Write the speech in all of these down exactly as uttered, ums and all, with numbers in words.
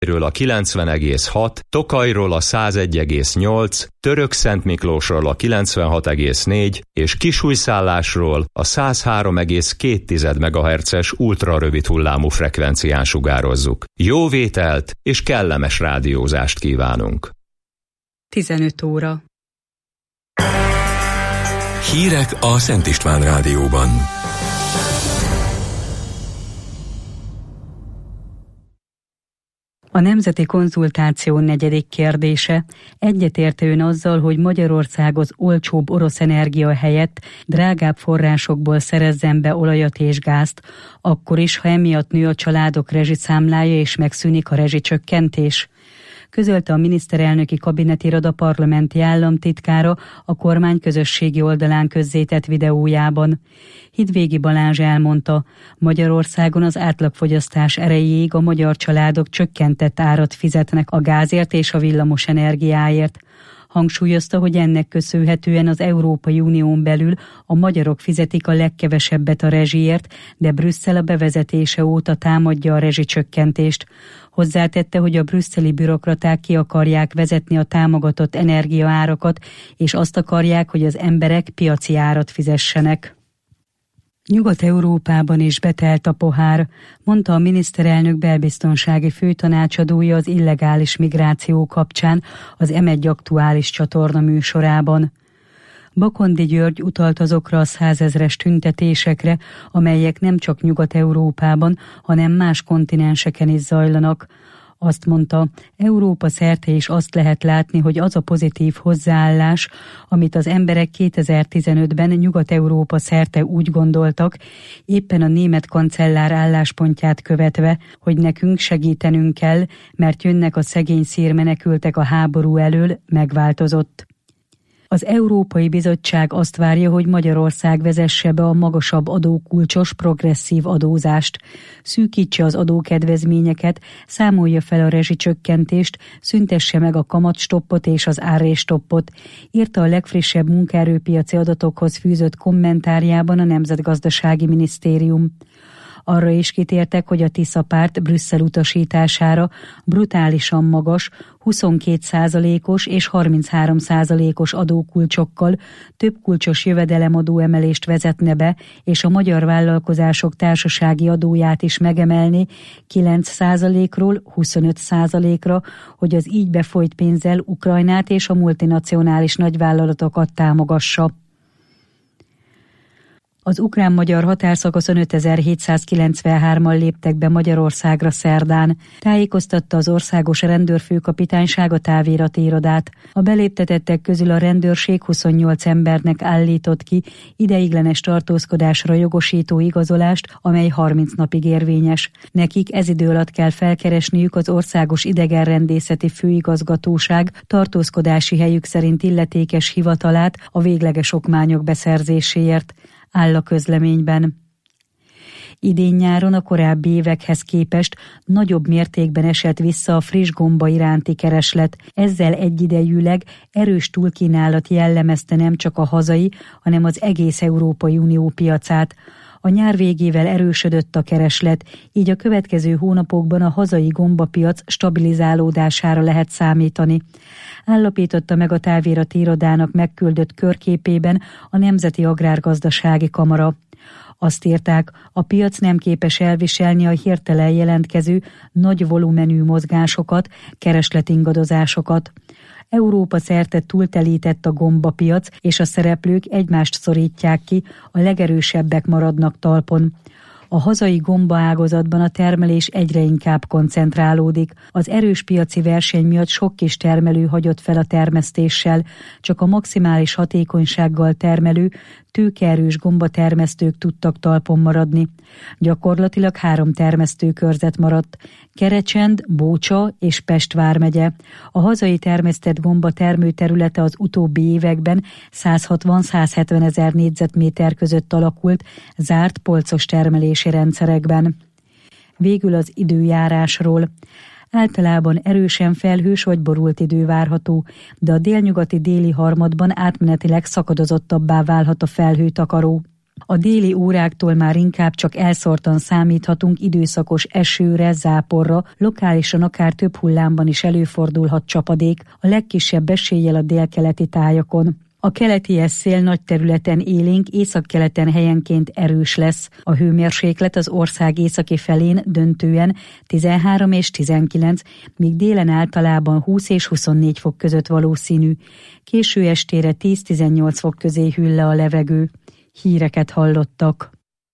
ről a kilencven egész hat, Tokajról a száz egy egész nyolc, Törökszentmiklósról a kilencvenhat egész négy és Kisújszállásról a száz három egész két megahertzes ultrarövid hullámú frekvencián sugározzuk. Jó vételt és kellemes rádiózást kívánunk! tizenöt óra. Hírek a Szent István Rádióban. A nemzeti konzultáció negyedik kérdése: egyetértő ön azzal, hogy Magyarország az olcsóbb orosz energia helyett drágább forrásokból szerezzen be olajat és gázt, akkor is, ha emiatt nő a családok rezsiszámlája és megszűnik a rezsicsökkentés? Közölte a miniszterelnöki kabinetiroda parlamenti államtitkára a kormány közösségi oldalán közzétett videójában. Hidvégi Balázs elmondta, Magyarországon az átlagfogyasztás erejéig a magyar családok csökkentett árat fizetnek a gázért és a villamos energiáért. Hangsúlyozta, hogy ennek köszönhetően az Európai Unión belül a magyarok fizetik a legkevesebbet a rezsiért, de Brüsszel a bevezetése óta támadja a rezsicsökkentést. Hozzátette, hogy a brüsszeli bürokraták ki akarják vezetni a támogatott energiaárakat, és azt akarják, hogy az emberek piaci árat fizessenek. Nyugat-Európában is betelt a pohár, mondta a miniszterelnök belbiztonsági főtanácsadója az illegális migráció kapcsán az em egy aktuális csatorna műsorában. Bakondi György utalt azokra a százezres tüntetésekre, amelyek nem csak Nyugat-Európában, hanem más kontinenseken is zajlanak. Azt mondta, Európa szerte is azt lehet látni, hogy az a pozitív hozzáállás, amit az emberek kétezer-tizenötben Nyugat-Európa szerte úgy gondoltak, éppen a német kancellár álláspontját követve, hogy nekünk segítenünk kell, mert jönnek a szegény szírmenekültek a háború elől, megváltozott. Az Európai Bizottság azt várja, hogy Magyarország vezesse be a magasabb adókulcsos progresszív adózást, szűkítse az adókedvezményeket, számolja fel a rezsicsökkentést, szüntesse meg a kamatstoppot és az árrésstoppot, írta a legfrissebb munkaerőpiaci adatokhoz fűzött kommentárjában a Nemzetgazdasági Minisztérium. Arra is kitértek, hogy a Tisza párt Brüsszel utasítására brutálisan magas, huszonkét százalékos és harminchárom százalékos adókulcsokkal több kulcsos jövedelemadó emelést vezetne be, és a magyar vállalkozások társasági adóját is megemelni kilenc százalékról huszonöt százalékra, hogy az így befolyt pénzzel Ukrajnát és a multinacionális nagyvállalatokat támogassa. Az ukrán-magyar határszakaszon ötezer-hétszázkilencvenhárman léptek be Magyarországra szerdán, tájékoztatta az országos rendőrfőkapitányság a távirati irodát. A beléptetettek közül a rendőrség huszonnyolc embernek állított ki ideiglenes tartózkodásra jogosító igazolást, amely harminc napig érvényes. Nekik ez idő alatt kell felkeresniük az Országos Idegenrendészeti Főigazgatóság tartózkodási helyük szerint illetékes hivatalát a végleges okmányok beszerzéséért, áll a közleményben. Idén nyáron a korábbi évekhez képest nagyobb mértékben esett vissza a friss gomba iránti kereslet. Ezzel egyidejűleg erős túlkínálat jellemezte nem csak a hazai, hanem az egész Európai Unió piacát. A nyár végével erősödött a kereslet, így a következő hónapokban a hazai gombapiac stabilizálódására lehet számítani. Állapította meg a távirati irodának megküldött körképében a Nemzeti Agrárgazdasági Kamara. Azt írták, a piac nem képes elviselni a hirtelen jelentkező nagy volumenű mozgásokat, keresletingadozásokat. Európa szerte túltelített a gombapiac, és a szereplők egymást szorítják ki, a legerősebbek maradnak talpon. A hazai gombaágazatban a termelés egyre inkább koncentrálódik. Az erős piaci verseny miatt sok kis termelő hagyott fel a termesztéssel, csak a maximális hatékonysággal termelő, tőkeerős gombatermesztők tudtak talpon maradni. Gyakorlatilag három termesztőkörzet maradt: Kerecsend, Bócsa és Pest vármegye. A hazai termesztett gomba termőterülete az utóbbi években százhatvan-százhetven ezer négyzetméter között alakult, zárt polcos termelési rendszerekben. Végül az időjárásról. Általában erősen felhős vagy borult idő várható, de a délnyugati déli harmadban átmenetileg szakadozottabbá válhat a felhőtakaró. A déli óráktól már inkább csak elszórtan számíthatunk időszakos esőre, záporra, lokálisan akár több hullámban is előfordulhat csapadék, a legkisebb eséllyel a délkeleti tájakon. A keleties szél nagy területen élénk, északkeleten helyenként erős lesz. A hőmérséklet az ország északi felén döntően tizenhárom és tizenkilenc, míg délen általában húsz és huszonnégy fok között valószínű. Késő estére tíz-tizennyolc fok közé hűl le a levegő. Híreket hallottak.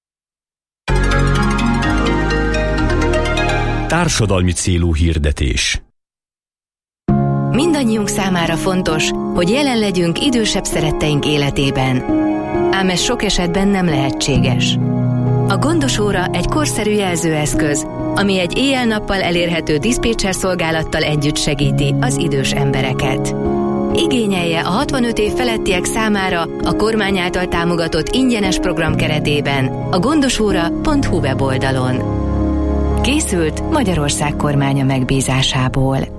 Társadalmi célú hirdetés. Mindannyiunk számára fontos, hogy jelen legyünk idősebb szeretteink életében. Ám ez sok esetben nem lehetséges. A Gondos óra egy korszerű jelzőeszköz, ami egy éjjel-nappal elérhető diszpécser szolgálattal együtt segíti az idős embereket. Igényelje a hatvanöt év felettiek számára a kormány által támogatott ingyenes program keretében a gondosóra pont hu weboldalon. Készült Magyarország kormánya megbízásából.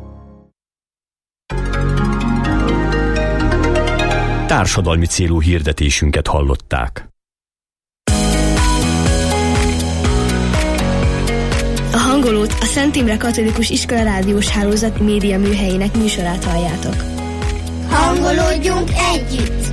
Társadalmi célú hirdetésünket hallották. A Hangolót, a Szent Imre Katolikus Iskola rádiós hálózat média műhelyének műsorát halljátok. Hangolódjunk együtt!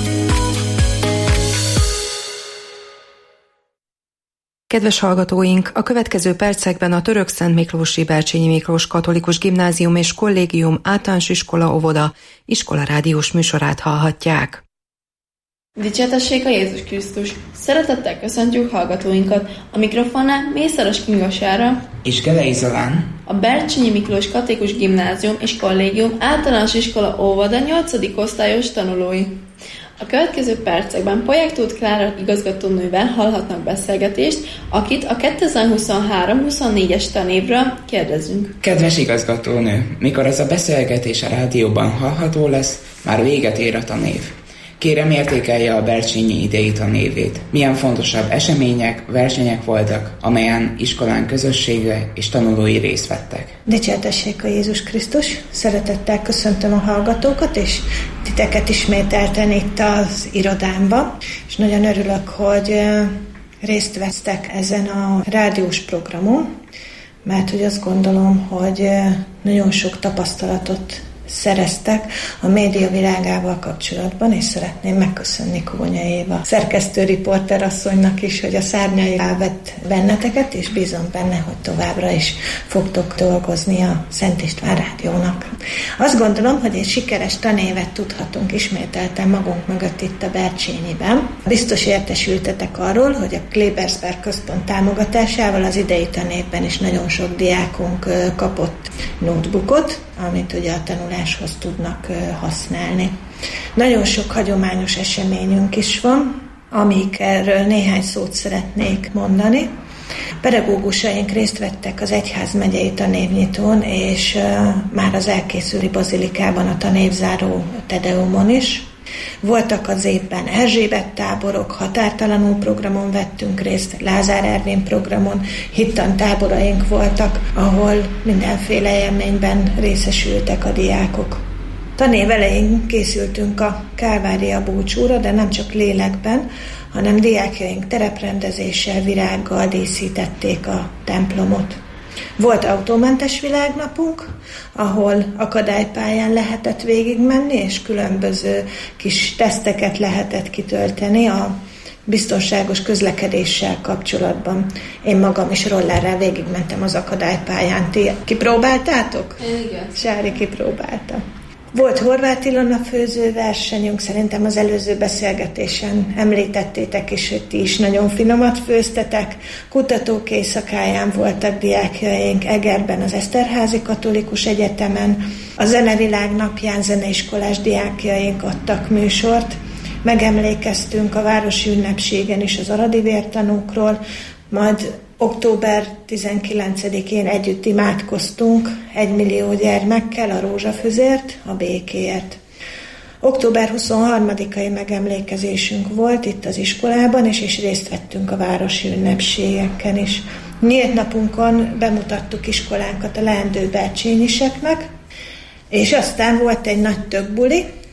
Kedves hallgatóink, a következő percekben a Törökszent Miklósi Bercsényi Miklós Katolikus Gimnázium és Kollégium általános iskola óvoda iskola rádiós műsorát hallhatják. Dicsértessék a Jézus Krisztus! Szeretettel köszöntjük hallgatóinkat! A mikrofonnál Mészáros Kinga Sára és Gelei Zolán. A Bercsényi Miklós Katolikus Gimnázium és Kollégium általános iskola óvoda nyolcadik osztályos tanulói. A következő percekben Polyák Tóth Klára igazgatónővel hallhatnak beszélgetést, akit a kétezer-huszonhárom huszonnégyes tanévről kérdezünk. Kedves igazgatónő, mikor ez a beszélgetés a rádióban hallható lesz, már véget ér a tanév. Kérem, értékelje a Bercsényi idei tanévét. Milyen fontosabb események, versenyek voltak, amelyen iskolán közössége és tanulói részt vettek. Dicsértessék a Jézus Krisztus! Szeretettel köszöntöm a hallgatókat, és titeket ismételten itt az irodámba, és nagyon örülök, hogy részt vesztek ezen a rádiós programon, mert hogy azt gondolom, hogy nagyon sok tapasztalatot szereztek a média világával kapcsolatban, és szeretném megköszönni Kónya Éva szerkesztő riporter asszonynak is, hogy a szárnyai vett benneteket, és bízom benne, hogy továbbra is fogtok dolgozni a Szent István Rádiónak. Azt gondolom, hogy egy sikeres tanévet tudhatunk ismételten magunk mögött itt a Bercsényiben. Biztos értesültetek arról, hogy a Klebersberg Központ támogatásával az idei tanévben is nagyon sok diákunk kapott notebookot, amit ugye a tanuláshoz tudnak használni. Nagyon sok hagyományos eseményünk is van, amikről néhány szót szeretnék mondani. Pedagógusaink részt vettek az egyházmegyei tanévnyitón, és már az elkészüli bazilikában a tanévzáró Tedeumon is. Voltak az évben Erzsébet táborok, határtalanul programon vettünk részt, Lázár Ervin programon, hittan táboraink voltak, ahol mindenféle élményben részesültek a diákok. Tanév elején készültünk a Kálvária búcsúra, de nem csak lélekben, hanem diákjaink tereprendezéssel, virággal díszítették a templomot. Volt autómentes világnapunk, ahol akadálypályán lehetett végigmenni, és különböző kis teszteket lehetett kitölteni a biztonságos közlekedéssel kapcsolatban. Én magam is rollerrel végigmentem az akadálypályán. Ti kipróbáltátok? Igen. Sári kipróbálta. Volt Horváth Ilona főzőversenyünk, szerintem az előző beszélgetésen említettétek is, hogy ti is nagyon finomat főztetek. Kutatók éjszakáján voltak diákjaink, Egerben az Eszterházi Katolikus Egyetemen. A Zenevilág napján zeneiskolás diákjaink adtak műsort. Megemlékeztünk a városi ünnepségen is az aradi vértanúkról, majd október tizenkilencedikén együtt imádkoztunk egymillió gyermekkel a rózsafüzért, a békéért. október huszonharmadikai megemlékezésünk volt itt az iskolában, és, és részt vettünk a városi ünnepségeken is. Nyílt napunkon bemutattuk iskolánkat a leendő bercsényiseknek, és aztán volt egy nagy többuli,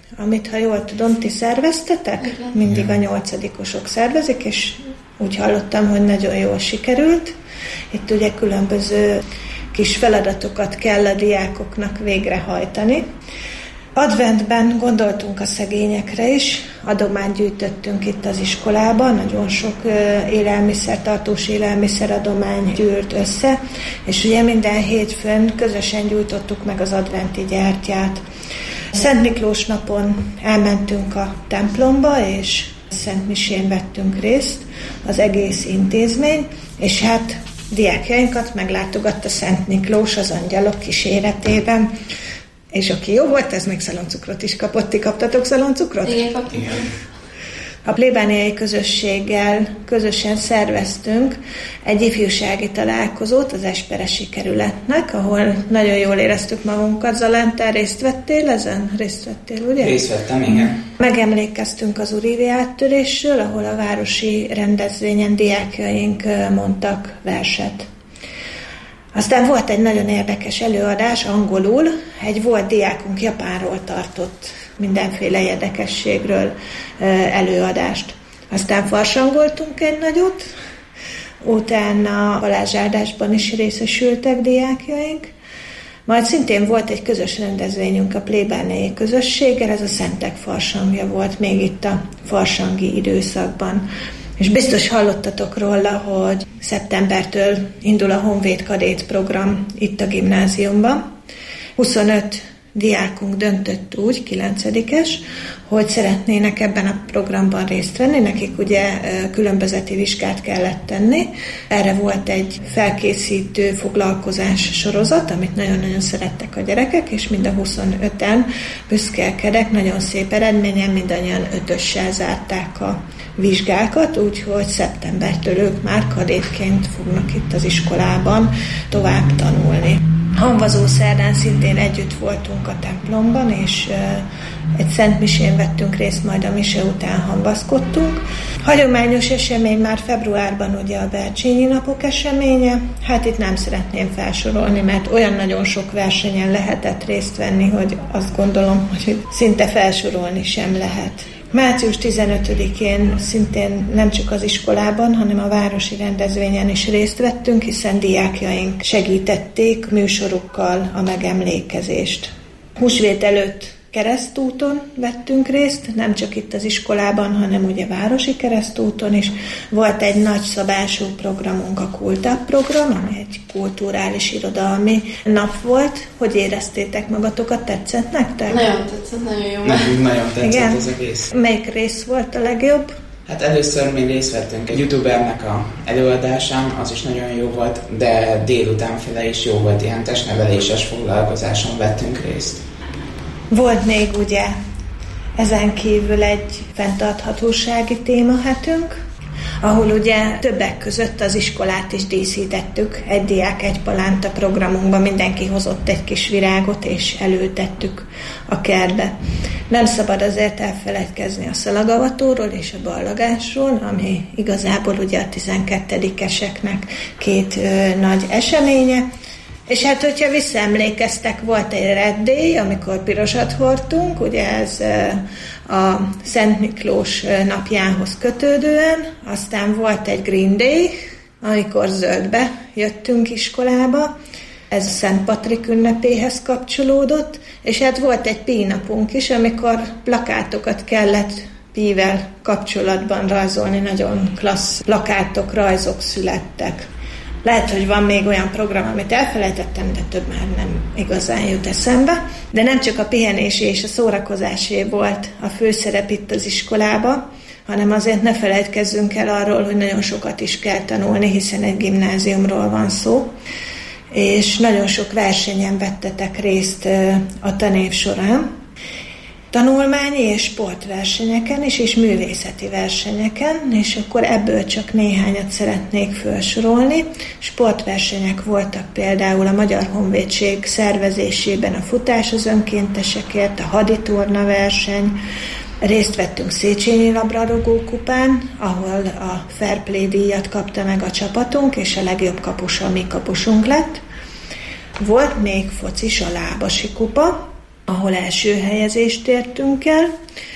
amit, ha jól tudom, ti szerveztetek? Igen. Mindig a nyolcadikosok szervezik, és úgy hallottam, hogy nagyon jól sikerült. Itt ugye különböző kis feladatokat kell a diákoknak végrehajtani. Adventben gondoltunk a szegényekre is, adományt gyűjtöttünk itt az iskolában, nagyon sok élelmiszer, tartós élelmiszeradomány gyűlt össze, és ugye minden hétfőn közösen gyújtottuk meg az adventi gyertyát. Szent Miklós napon elmentünk a templomba, és Szent Misén vettünk részt, az egész intézmény, és hát diákjainkat meglátogatta Szent Miklós az angyalok kíséretében, és aki jó volt, ez még szaloncukrot is kapott. Ti kaptatok szaloncukrot? Igen, kaptunk. A plébániai közösséggel közösen szerveztünk egy ifjúsági találkozót az Esperesi kerületnek, ahol nagyon jól éreztük magunkat. Zalán, te részt vettél ezen? Részt vettél, ugye? Részt vettem, igen. Megemlékeztünk az Urivi áttörésről, ahol a városi rendezvényen diákjaink mondtak verset. Aztán volt egy nagyon érdekes előadás angolul, egy volt diákunk Japánról tartott mindenféle érdekességről előadást. Aztán farsangoltunk egy nagyot, utána balázsáldásban is részesültek diákjaink, majd szintén volt egy közös rendezvényünk a plébániai közösséggel, ez a Szentek farsangja volt még itt a farsangi időszakban. És biztos hallottatok róla, hogy szeptembertől indul a Honvéd Kadét program itt a gimnáziumban. huszonöt diákunk döntött úgy, kilencedikes, hogy szeretnének ebben a programban részt venni. Nekik ugye különbözeti vizsgát kellett tenni. Erre volt egy felkészítő foglalkozás sorozat, amit nagyon-nagyon szerettek a gyerekek, és mind a huszonöten büszkélkedek, nagyon szép eredményen, mindannyian ötössel zárták a vizsgákat, úgyhogy szeptembertől ők már kadétként fognak itt az iskolában tovább tanulni. Hamvazó szerdán szintén együtt voltunk a templomban, és egy Szent Misén vettünk részt, majd a mise után hamvaszkodtunk. Hagyományos esemény már februárban ugye a Bercsényi napok eseménye. Hát itt nem szeretném felsorolni, mert olyan nagyon sok versenyen lehetett részt venni, hogy azt gondolom, hogy szinte felsorolni sem lehet. március tizenötödikén szintén nem csak az iskolában, hanem a városi rendezvényen is részt vettünk, hiszen diákjaink segítették műsorukkal a megemlékezést. Húsvét előtt keresztúton vettünk részt, nem csak itt az iskolában, hanem ugye városi keresztúton is. Volt egy nagyszabású programunk, a Kultap program, ami egy kulturális irodalmi nap volt. Hogy éreztétek magatokat? Tetszett nektek? Nagyon tetszett, nagyon jó. Nekünk nagyon tetszett Igen. az egész. Melyik rész volt a legjobb? Hát először mi részt vettünk egy youtubernek a előadásán, az is nagyon jó volt, de délután fele is jó volt, ilyen testneveléses foglalkozáson vettünk részt. Volt még ugye ezen kívül egy fenntarthatósági témahetünk, ahol ugye többek között az iskolát is díszítettük. Egy diák, egy palánta programunkban mindenki hozott egy kis virágot, és elültettük a kertbe. Nem szabad azért elfeledkezni a szalagavatóról és a ballagásról, ami igazából ugye a tizenkettedikeseknek két ö, nagy eseménye. És hát, hogyha visszaemlékeztek, volt egy Red Day, amikor pirosat hordtunk, ugye ez a Szent Miklós napjához kötődően, aztán volt egy Green Day, amikor zöldbe jöttünk iskolába, ez a Szent Patrik ünnepéhez kapcsolódott, és hát volt egy pínapunk is, amikor plakátokat kellett pível kapcsolatban rajzolni, nagyon klassz plakátok, rajzok születtek. Lehet, hogy van még olyan program, amit elfelejtettem, de több már nem igazán jut eszembe. De nem csak a pihenésé és a szórakozásé volt a főszerep itt az iskolába, hanem azért ne felejtkezzünk el arról, hogy nagyon sokat is kell tanulni, hiszen egy gimnáziumról van szó. És nagyon sok versenyen vettetek részt a tanév során. Tanulmányi és sportversenyeken is, és művészeti versenyeken, és akkor ebből csak néhányat szeretnék felsorolni. Sportversenyek voltak például a Magyar Honvédség szervezésében a futás az önkéntesekért, a haditorna verseny, részt vettünk Széchenyi labdarúgó kupán, ahol a Fair Play díjat kapta meg a csapatunk, és a legjobb kapus a mi kapusunk lett. Volt még focis a Lábasi kupa, ahol első helyezést értünk el.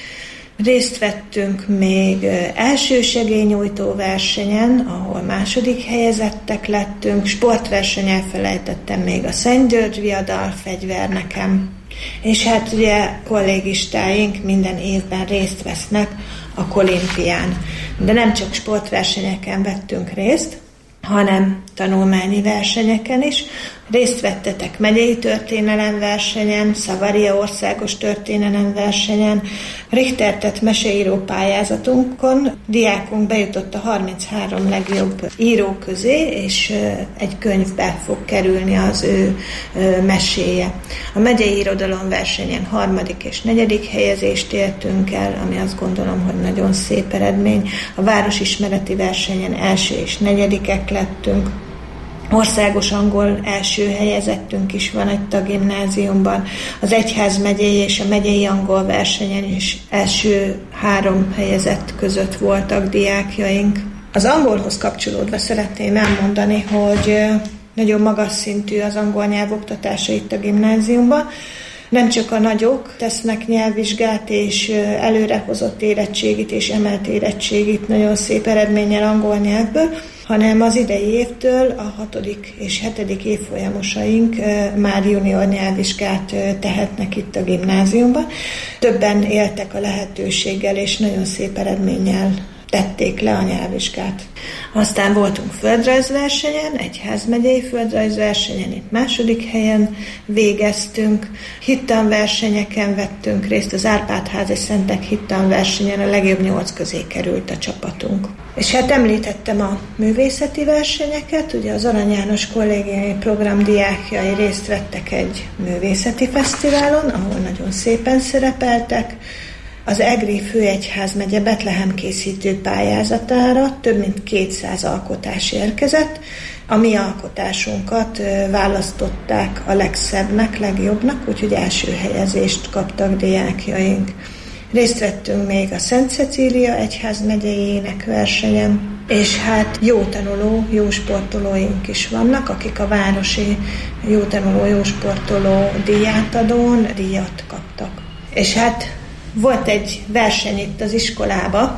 Részt vettünk még elsősegélynyújtó versenyen, ahol második helyezettek lettünk. Sportverseny elfelejtettem még a Szent György viadal fegyver nekem. És hát ugye kollégistáink minden évben részt vesznek a Kolimpián. De nem csak sportversenyeken vettünk részt, hanem tanulmányi versenyeken is. Részt vettetek megyei történelemversenyen, Szavaria országos történelemversenyen, Richtertet meseíró pályázatunkon. Diákunk bejutott a harminchárom legjobb író közé, és egy könyvbe fog kerülni az ő meséje. A megyei irodalomversenyen harmadik és negyedik helyezést értünk el, ami azt gondolom, hogy nagyon szép eredmény. A városismereti versenyen első és negyedikek lettünk. Országos angol első helyezettünk is van itt a gimnáziumban. Az egyházmegyei és a megyei angol versenyen is első három helyezett között voltak diákjaink. Az angolhoz kapcsolódva szeretném elmondani, hogy nagyon magas szintű az angol nyelvoktatása itt a gimnáziumban. Nem csak a nagyok tesznek nyelvvizsgát és előrehozott érettségit és emelt érettségit nagyon szép eredménnyel angol nyelvből, hanem az idei évtől a hatodik és hetedik évfolyamosaink már junior nyelvvizsgát tehetnek itt a gimnáziumban. Többen éltek a lehetőséggel, és nagyon szép eredménnyel tették le a nyelvvizsgát. Aztán voltunk földrajzversenyen, egyházmegyei földrajzversenyen, itt második helyen végeztünk. Hittanversenyeken vettünk részt, az Árpád-házi Szentek hittanversenyen a legjobb nyolc közé került a csapatunk. És hát említettem a művészeti versenyeket, ugye az Arany János kollégiumi program diákjai részt vettek egy művészeti fesztiválon, ahol nagyon szépen szerepeltek. Az Egri főegyházmegye Betlehem készítő pályázatára több mint kétszáz alkotás érkezett. A mi alkotásunkat választották a legszebbnek, legjobbnak, úgyhogy első helyezést kaptak diákjaink. Részt vettünk még a Szent Cecília egyházmegyei énekversenyen, és hát jó tanuló, jó sportolóink is vannak, akik a városi jó tanuló, jó sportoló díjátadón díjat kaptak. És hát volt egy verseny itt az iskolába,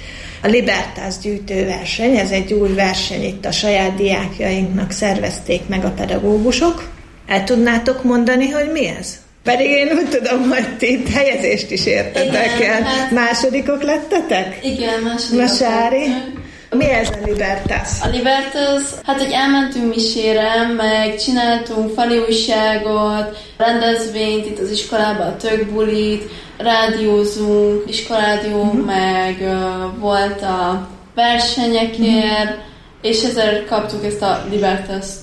a Libertas gyűjtőverseny, ez egy új verseny, itt a saját diákjainknak szervezték meg a pedagógusok. El tudnátok mondani, hogy mi ez? Pedig én úgy tudom, hogy ti itt helyezést is értetek el. Hát másodikok lettetek? Igen, másodikok. Masári? Mi ez a Libertas? A Libertas, hát hogy elmentünk misére, meg csináltunk fali újságot, rendezvényt itt az iskolában, a tökbulit, rádiózunk, iskoládió, uh-huh. meg uh, volt a versenyekért, uh-huh. és ezért kaptuk ezt a Libertast,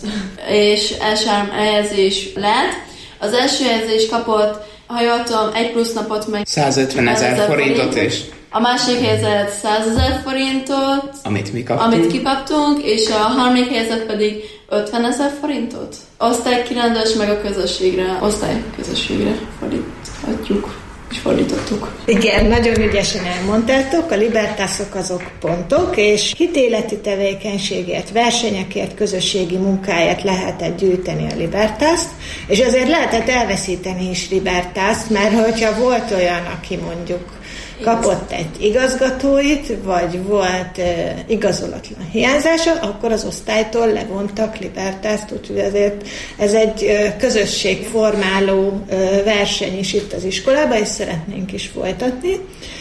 és első három helyezés lett. Az első helyezés kapott, ha jól tudom, egy plusz napot meg százötvenezer forintot is. A másik helyezett százezer forintot, amit mi kaptunk, amit kikaptunk, és a harmadik helyezett pedig ötvenezer forintot. Osztálykirándulása meg a közösségre, osztályközösségre fordíthatjuk. És fordítottuk. Igen, nagyon ügyesen elmondtátok, a libertások azok pontok, és hitéleti tevékenységért, versenyekért, közösségi munkáért lehetett gyűjteni a libertászt, és azért lehetett elveszíteni is libertászt, mert hogyha volt olyan, aki mondjuk kapott egy igazgatóit, vagy volt uh, igazolatlan hiányzása, akkor az osztálytól levontak libertást, úgyhogy azért ez egy uh, közösségformáló uh, verseny is itt az iskolában, és szeretnénk is folytatni.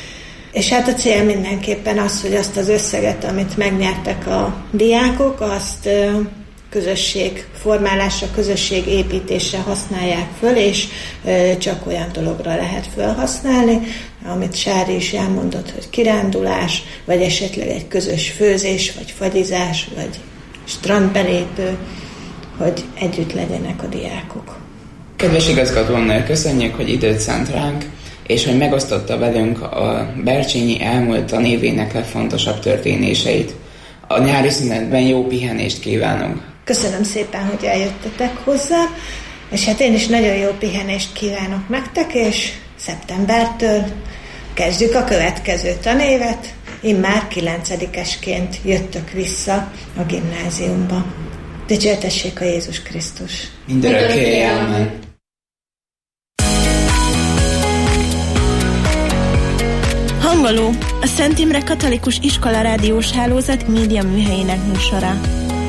És hát a cél mindenképpen az, hogy azt az összeget, amit megnyertek a diákok, azt uh, közösségformálásra, közösségépítésre használják föl, és uh, csak olyan dologra lehet felhasználni, amit Sári is elmondott, hogy kirándulás, vagy esetleg egy közös főzés, vagy fagyizás, vagy strandbelépő, hogy együtt legyenek a diákok. Kedves igazgatónő, köszönjük, hogy időt szánt ránk, és hogy megosztotta velünk a Bercsényi elmúlt tanévének legfontosabb történéseit. A nyári szünetben jó pihenést kívánunk! Köszönöm szépen, hogy eljöttetek hozzá, és hát én is nagyon jó pihenést kívánok nektek, és szeptembertől kezdjük a következő tanévet, immár kilencedikesként jöttök vissza a gimnáziumba. Dicsértessék a Jézus Krisztus! Mindörökké, amen! Hangoló, a Szent Imre Katolikus Iskola Rádiós Hálózat média műhelyének műsora.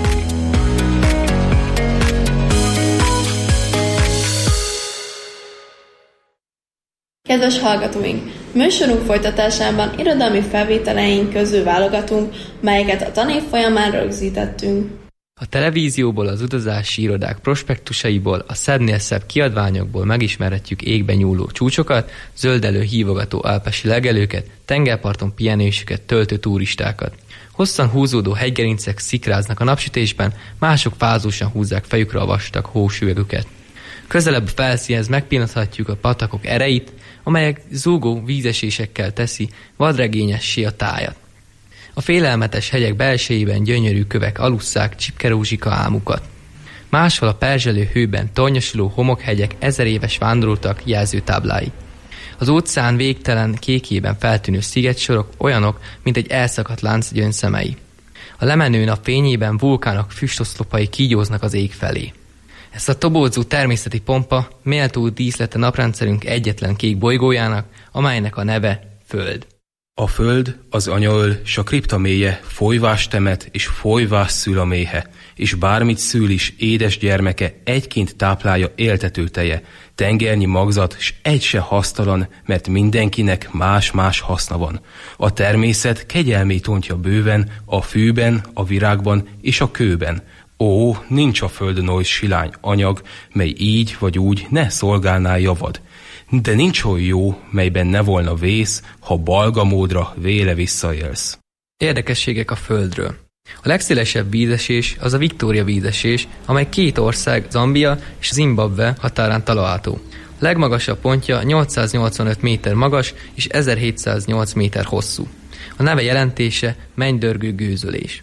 Kedves hallgatóink! Műsorunk folytatásában irodalmi felvételeink közül válogatunk, melyeket a tanév folyamán rögzítettünk. A televízióból, az utazási irodák prospektusaiból, a szebbnél szebb kiadványokból megismerhetjük égben nyúló csúcsokat, zöldelő hívogató alpesi legelőket, tengerparton pihenésüket töltő turistákat. Hosszan húzódó hegygerincek szikráznak a napsütésben, mások fázósan húzzák fejükre a vastag hósüvegüket. Közelebb a felszínhez megpillanthatjuk a patakok erejét, amelyek zúgó vízesésekkel teszi vadregényessé a tájat. A félelmetes hegyek belsejében gyönyörű kövek alusszák csipkerózsika álmukat. Máshol a perzselő hőben tornyosuló homokhegyek ezer éves vándoroltak jelzőtáblái. Az óceán végtelen kékében feltűnő szigetsorok olyanok, mint egy elszakadt lánc gyöngyszemei. A lemenő nap fényében vulkánok füstoszlopai kígyóznak az ég felé. Ezt a tobódzó természeti pompa méltó díszlete naprendszerünk egyetlen kék bolygójának, amelynek a neve Föld. A föld, az anyaöl, s a kripta mélye, folyvás temet, és folyvás szül a méhe, és bármit szül is, édes gyermeke, egyként táplálja éltető teje, tengernyi magzat, s egy se hasztalan, mert mindenkinek más-más haszna van. A természet kegyelmét ontja bőven, a fűben, a virágban és a kőben. Ó, nincs a földön oly silány anyag, mely így vagy úgy ne szolgálná javad. De nincs oly jó, melyben ne volna vész, ha balga módra véle visszaélsz. Érdekességek a Földről. A legszélesebb vízesés az a Victoria vízesés, amely két ország, Zambia és Zimbabwe határán található. A legmagasabb pontja nyolcszáznyolcvanöt méter magas és ezerhétszáznyolc méter hosszú. A neve jelentése mennydörgő gőzölés.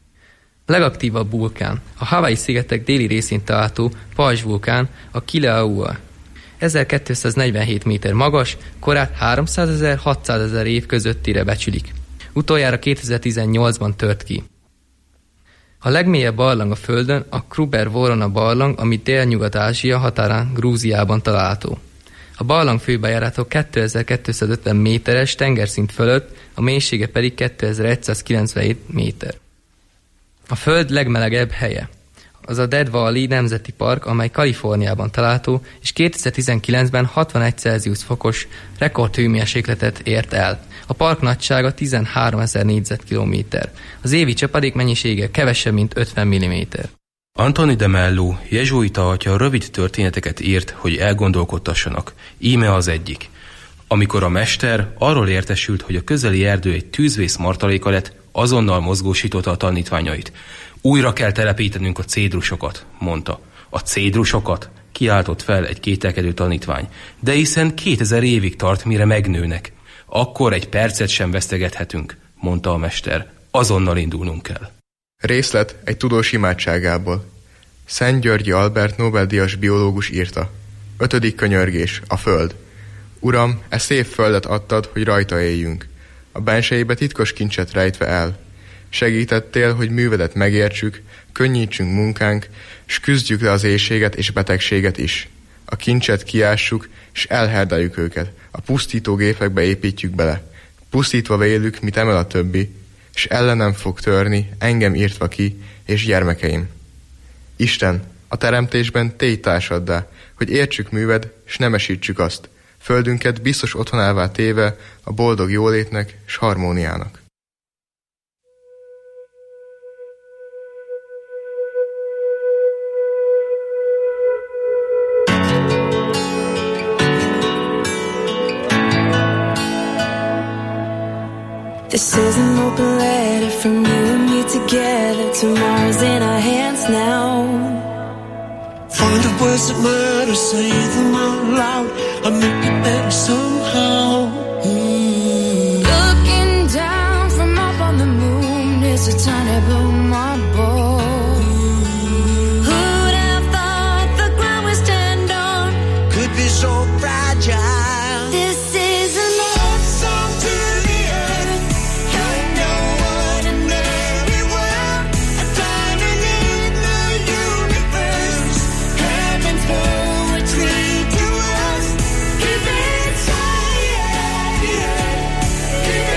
A legaktívabb vulkán, a Hawaii-szigetek déli részén található pajzsvulkán, a Kilauea. ezerkétszáznegyvenhét méter magas, korát háromszázezer-hatszázezer év közöttire becsülik. Utoljára kétezer-tizennyolcban tört ki. A legmélyebb barlang a Földön a Kruber-Vorona barlang, ami Délnyugat-Ázsia határán Grúziában található. A barlang főbejárata kétezer-kétszázötven méteres tengerszint fölött, a mélysége pedig kétezer-százkilencvenhét méter. A Föld legmelegebb helye az a Death Valley Nemzeti Park, amely Kaliforniában található, és kétezer-tizenkilencben hatvanegy Celsius fokos rekordhőmérsékletet ért el. A park nagysága tizenháromezer négyzetkilométer. Az évi csapadék mennyisége kevesebb, mint ötven milliméter. Anthony de Mello, jezsuita atya rövid történeteket írt, hogy elgondolkodtassanak. Íme az egyik. Amikor a mester arról értesült, hogy a közeli erdő egy tűzvész martaléka lett, azonnal mozgósította a tanítványait. Újra kell telepítenünk a cédrusokat, mondta. A cédrusokat? Kiáltott fel egy kételkedő tanítvány. De hiszen kétezer évig tart, mire megnőnek. Akkor egy percet sem vesztegethetünk, mondta a mester. Azonnal indulnunk kell. Részlet egy tudós imádságából. Szent Györgyi Albert Nobel-díjas biológus írta. Ötödik könyörgés, a Föld. Uram, e szép földet adtad, hogy rajta éljünk. A bensejébe titkos kincset rejtve el. Segítettél, hogy művedet megértsük, könnyítsünk munkánk, s küzdjük le az éhséget és betegséget is. A kincset kiássuk, s elherdeljük őket. A pusztító gépekbe építjük bele. Pusztítva vélük, mit emel a többi, s ellenem fog törni, engem írtva ki, és gyermekeim. Isten, a teremtésben tégy társaddá, hogy értsük műved, s nemesítsük azt. Földünket biztos otthonává téve a boldog jólétnek s harmóniának. This is an open letter from you and me together. Tomorrow's in our hands now. Find the words that matter, say them out loud. I'll make it better somehow. Mm. Looking down from up on the moon, it's a tiny blue marble. Mm. Who'd have thought the ground we stand on could be so fragile? This is a love song to the earth. You know ordinary world, a diamond in the universe. Heaven's poetry to us. Keep it tight, keep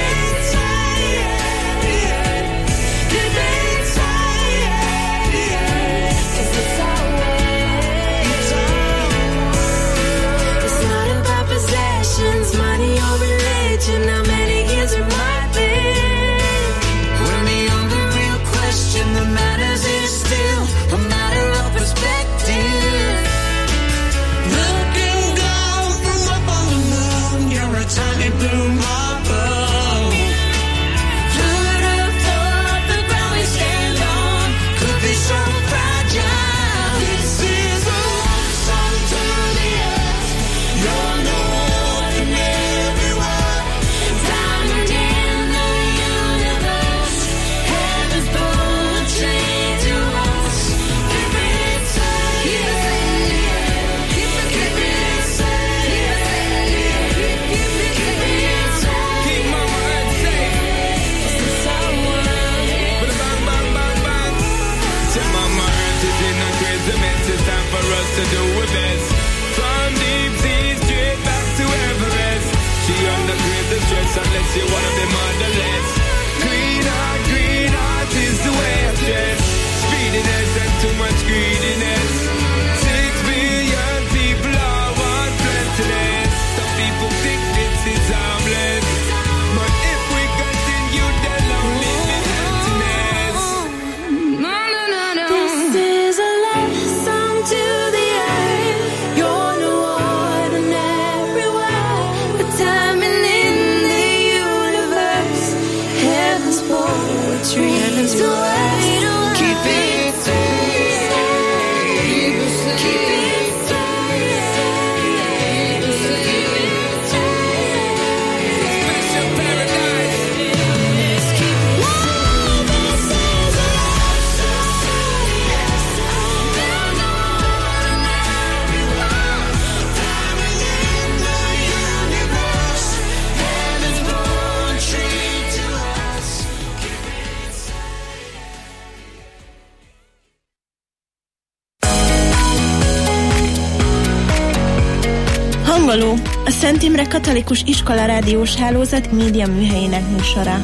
Hangoló, a Szent Imre Katolikus Iskola rádiós hálózat média műhelyének műsora.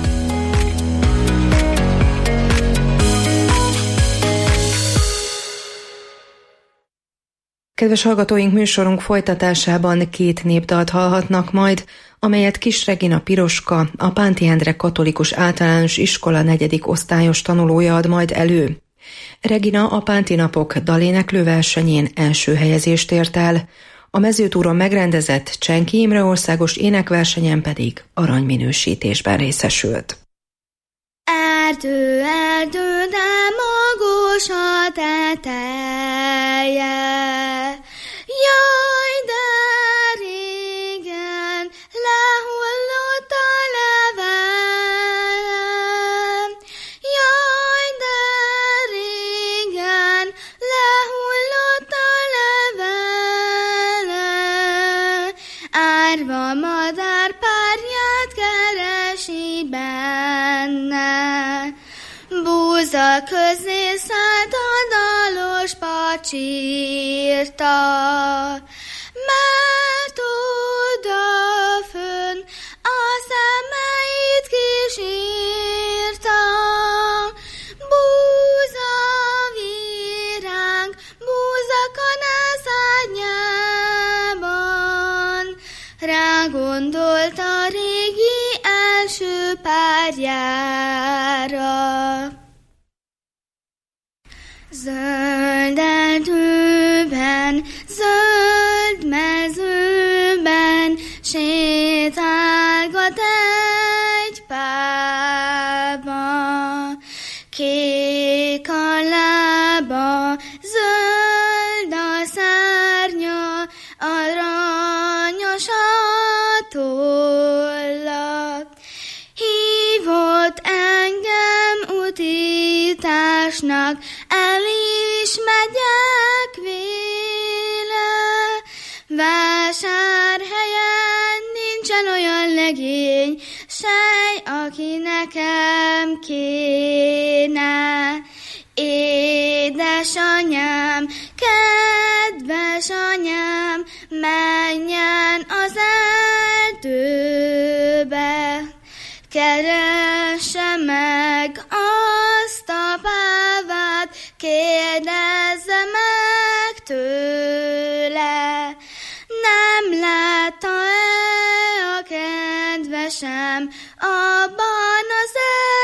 Kedves hallgatóink, műsorunk folytatásában két népdalt hallhatnak majd, amelyet Kis Regina Piroska, a Pánti Endre Katolikus Általános Iskola negyedik osztályos tanulója ad majd elő. Regina a Pánti Napok daléneklő versenyén első helyezést ért el, a Mezőtúron megrendezett Csenki Imre országos énekversenyen pedig aranyminősítésben részesült. Erdő, erdő, de magos a teteje, jaj, de régen lehullott a levelem, jaj, de régen lehullott a levelem, árva madár párját keresi benne, búza közé szállt a dalos pacsírta, mert odafönn a szemeit kísírta. Búza virág, búza kanász ágyában, rágondolt a régi első párjára. Zöld erdőben, zöld mezőben sétálgat egy pápa, kék a lába, zöld a szárnya, aranyos a tolla. Hívott engem utításnak, el is megyek véle. Vásárhelyen nincsen olyan legény, sej, aki nekem kéne. Édesanyám, kedves anyám, menjen az erdőbe, keresse meg azt a pávát, kérdezze meg tőle. Nem látta-e a kedvesem abban az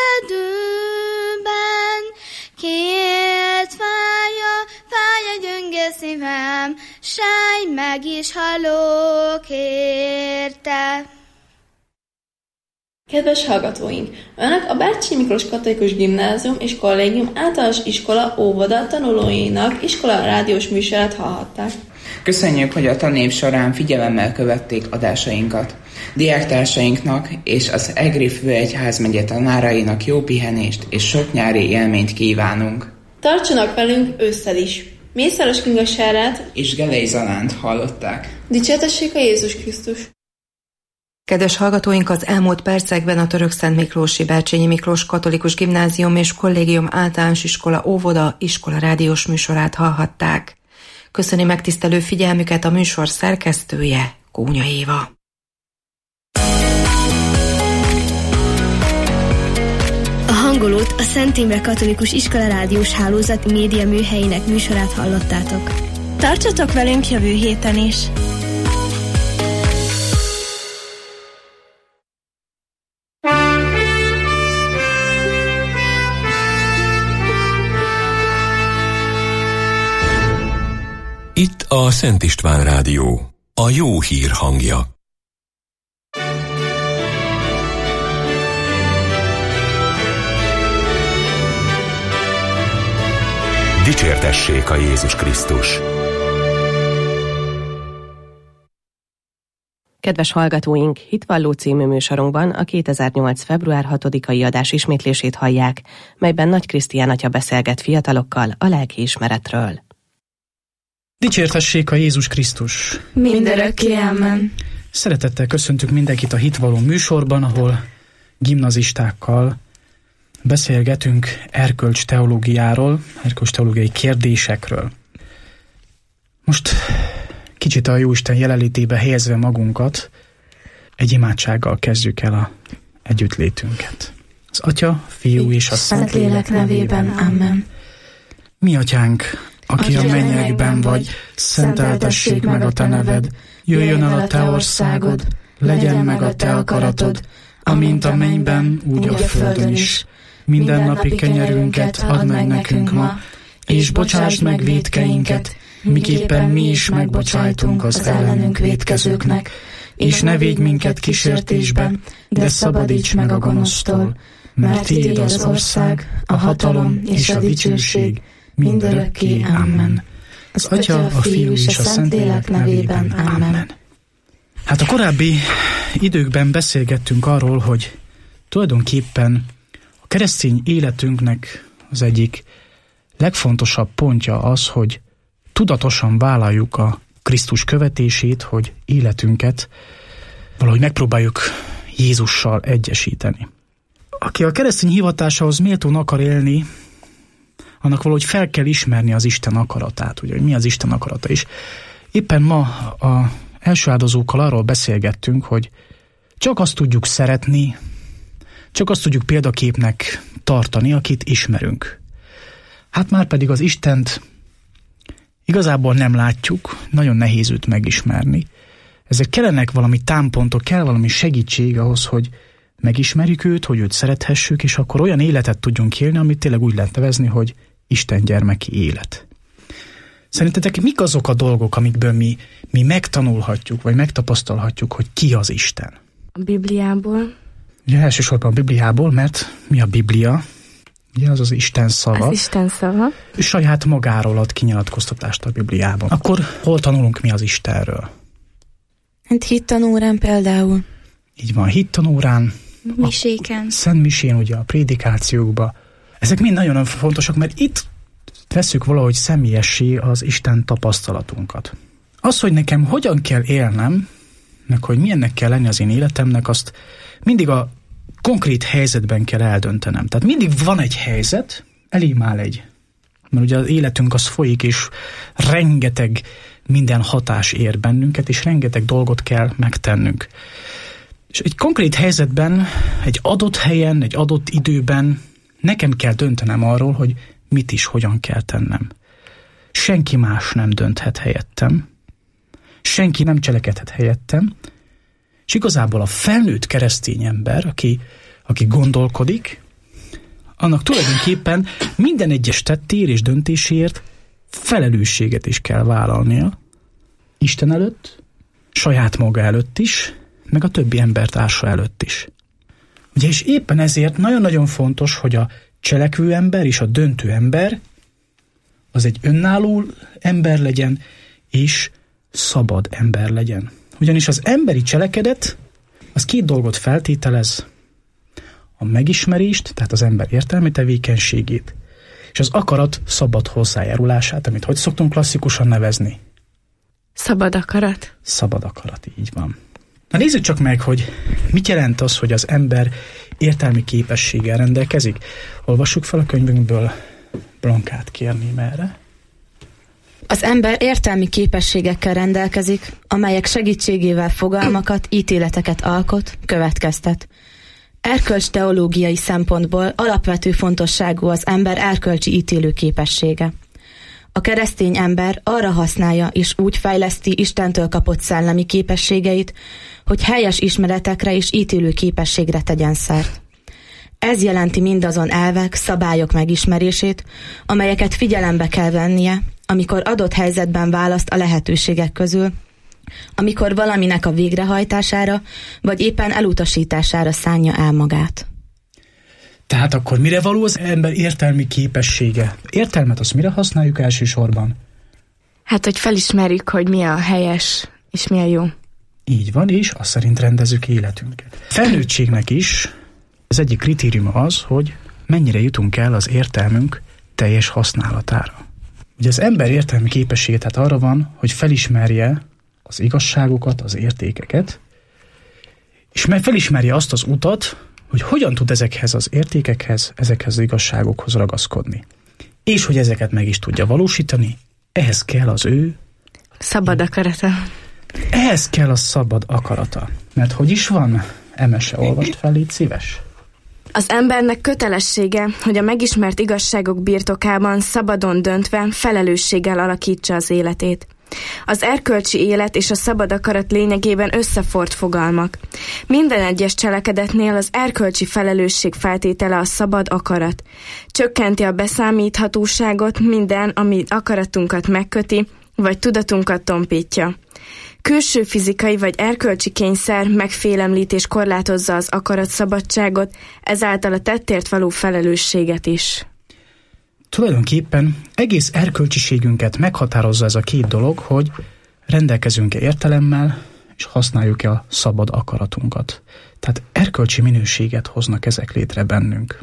erdőben? Kiért fája, fája gyönge szívem, sej, meg is halok érte. Kedves hallgatóink! Önök a Báccsy Miklós Katolikus Gimnázium és Kollégium Általános Iskola óvoda tanulóinak iskola rádiós műsorát hallhatták. Köszönjük, hogy a tanév során figyelemmel követték adásainkat. Diáktársainknak és az Egri Főegyházmegye tanárainak jó pihenést és sok nyári élményt kívánunk. Tartsanak velünk ősszel is! Mészáros Kinga Sárát és Gelei Zalánt hallották. Dicsértessék a Jézus Krisztus! Kedves hallgatóink, az elmúlt percekben a Törökszent Miklósi Bercsényi Miklós Katolikus Gimnázium és Kollégium Általános Iskola óvoda iskola rádiós műsorát hallhatták. Köszöni megtisztelő figyelmüket a műsor szerkesztője, Kónya Éva. A hangolót a Szent Imre Katolikus Iskola rádiós hálózat média műhelyének műsorát hallottátok. Tartsatok velünk jövő héten is! Itt a Szent István Rádió, a jó hír hangja. Dicsértessék a Jézus Krisztus! Kedves hallgatóink, Hitvalló című műsorunkban a kétezer-nyolc. február hatodikai adás ismétlését hallják, melyben Nagy Krisztián atya beszélget fiatalokkal a lelkiismeretről. Dicsértessék a Jézus Krisztus! Mindörökké, amen! Szeretettel köszöntük mindenkit a Hitvalló műsorban, ahol gimnazistákkal beszélgetünk erkölcs teológiáról, erkölcs teológiai kérdésekről. Most kicsit a Jóisten jelenlétébe helyezve magunkat, egy imádsággal kezdjük el a együttlétünket. Az Atya, Fiú és a Szentlélek nevében. Amen. Mi Atyánk, aki a mennyekben vagy, szenteltessék meg a Te neved, jöjjön el a Te országod, legyen meg a Te akaratod, amint a mennyben, úgy a földön is. Minden napi kenyerünket add meg nekünk ma, és bocsásd meg vétkeinket, miképpen mi is megbocsájtunk az ellenünk vétkezőknek, és ne védj minket kísértésben, de szabadíts meg a gonosztól, mert tiéd az ország, a hatalom és a dicsőség mindörökké. Amen. Az Atya, a Fiú és a Szentlélek nevében. Amen. Hát a korábbi időkben beszélgettünk arról, hogy tulajdonképpen a keresztény életünknek az egyik legfontosabb pontja az, hogy tudatosan vállaljuk a Krisztus követését, hogy életünket valahogy megpróbáljuk Jézussal egyesíteni. Aki a keresztény hivatásához méltón akar élni, annak valahogy fel kell ismerni az Isten akaratát, ugye, hogy mi az Isten akarata is. Éppen ma a első áldozókkal arról beszélgettünk, hogy csak azt tudjuk szeretni, csak azt tudjuk példaképnek tartani, akit ismerünk. Hát már pedig az Istent igazából nem látjuk, nagyon nehéz őt megismerni. Ezek kellenek valami támpontok, kell valami segítség ahhoz, hogy megismerjük őt, hogy őt szerethessük, és akkor olyan életet tudjunk élni, amit tényleg úgy lehet nevezni, hogy Isten gyermeki élet. Szerintetek mik azok a dolgok, amikből mi, mi megtanulhatjuk, vagy megtapasztalhatjuk, hogy ki az Isten? A Bibliából. Ugye elsősorban a Bibliából, mert mi a Biblia? Ugye az az Isten szava. Az Isten szava. Saját magáról ad kinyilatkoztatást a Bibliában. Akkor hol tanulunk mi az Istenről? Hát hittanórán például. Így van, hittanórán. Miséken. Szent misén, ugye a prédikációkban. Ezek mind nagyon fontosak, mert itt tesszük valahogy személyessé az Isten tapasztalatunkat. Az, hogy nekem hogyan kell élnem, meg hogy milyennek kell lenni az én életemnek, azt mindig a konkrét helyzetben kell eldöntenem. Tehát mindig van egy helyzet, elém áll egy. Mert ugye az életünk az folyik, és rengeteg minden hatás ér bennünket, és rengeteg dolgot kell megtennünk. És egy konkrét helyzetben, egy adott helyen, egy adott időben nekem kell döntenem arról, hogy mit is, hogyan kell tennem. Senki más nem dönthet helyettem, senki nem cselekedhet helyettem, és igazából a felnőtt keresztény ember, aki, aki gondolkodik, annak tulajdonképpen minden egyes tettér és döntésért felelősséget is kell vállalnia, Isten előtt, saját maga előtt is, meg a többi embertársa előtt is. Ugye, és éppen ezért nagyon-nagyon fontos, hogy a cselekvő ember és a döntő ember az egy önálló ember legyen, és szabad ember legyen. Ugyanis az emberi cselekedet az két dolgot feltételez: a megismerést, tehát az ember értelmi tevékenységét, és az akarat szabad hozzájárulását, amit hogy szoktunk klasszikusan nevezni? Szabad akarat. Szabad akarat, így van. Na nézzük csak meg, hogy mit jelent az, hogy az ember értelmi képességgel rendelkezik. Olvassuk fel a könyvünkből, Blankát kérném erre. Az ember értelmi képességekkel rendelkezik, amelyek segítségével fogalmakat, ítéleteket alkot, következtet. Erkölcs teológiai szempontból alapvető fontosságú az ember erkölcsi ítélő képessége. A keresztény ember arra használja és úgy fejleszti Istentől kapott szellemi képességeit, hogy helyes ismeretekre és ítélő képességre tegyen szert. Ez jelenti mindazon elvek, szabályok megismerését, amelyeket figyelembe kell vennie, amikor adott helyzetben választ a lehetőségek közül, amikor valaminek a végrehajtására, vagy éppen elutasítására szánja el magát. Tehát akkor mire való az ember értelmi képessége? Értelmet azt mire használjuk elsősorban? Hát, hogy felismerjük, hogy mi a helyes, és mi a jó. Így van, és azt szerint rendezzük életünket. Felnőttségnek is az egyik kritériuma az, hogy mennyire jutunk el az értelmünk teljes használatára. Ugye az ember értelmi képessége tehát arra van, hogy felismerje az igazságokat, az értékeket, és felismerje azt az utat, hogy hogyan tud ezekhez az értékekhez, ezekhez az igazságokhoz ragaszkodni. És hogy ezeket meg is tudja valósítani, ehhez kell az ő Szabad akarata. Ehhez kell a szabad akarata. Mert hogy is van? Emese, olvast fel, légy szíves. Az embernek kötelessége, hogy a megismert igazságok birtokában szabadon döntve felelősséggel alakítsa az életét. Az erkölcsi élet és a szabad akarat lényegében összefort fogalmak. Minden egyes cselekedetnél az erkölcsi felelősség feltétele a szabad akarat. Csökkenti a beszámíthatóságot minden, ami akaratunkat megköti, vagy tudatunkat tompítja. Külső fizikai vagy erkölcsi kényszer, megfélemlítés korlátozza az akaratszabadságot, ezáltal a tettért való felelősséget is. Tulajdonképpen egész erkölcsiségünket meghatározza ez a két dolog, hogy rendelkezünk-e értelemmel, és használjuk-e a szabad akaratunkat. Tehát erkölcsi minőséget hoznak ezek létre bennünk.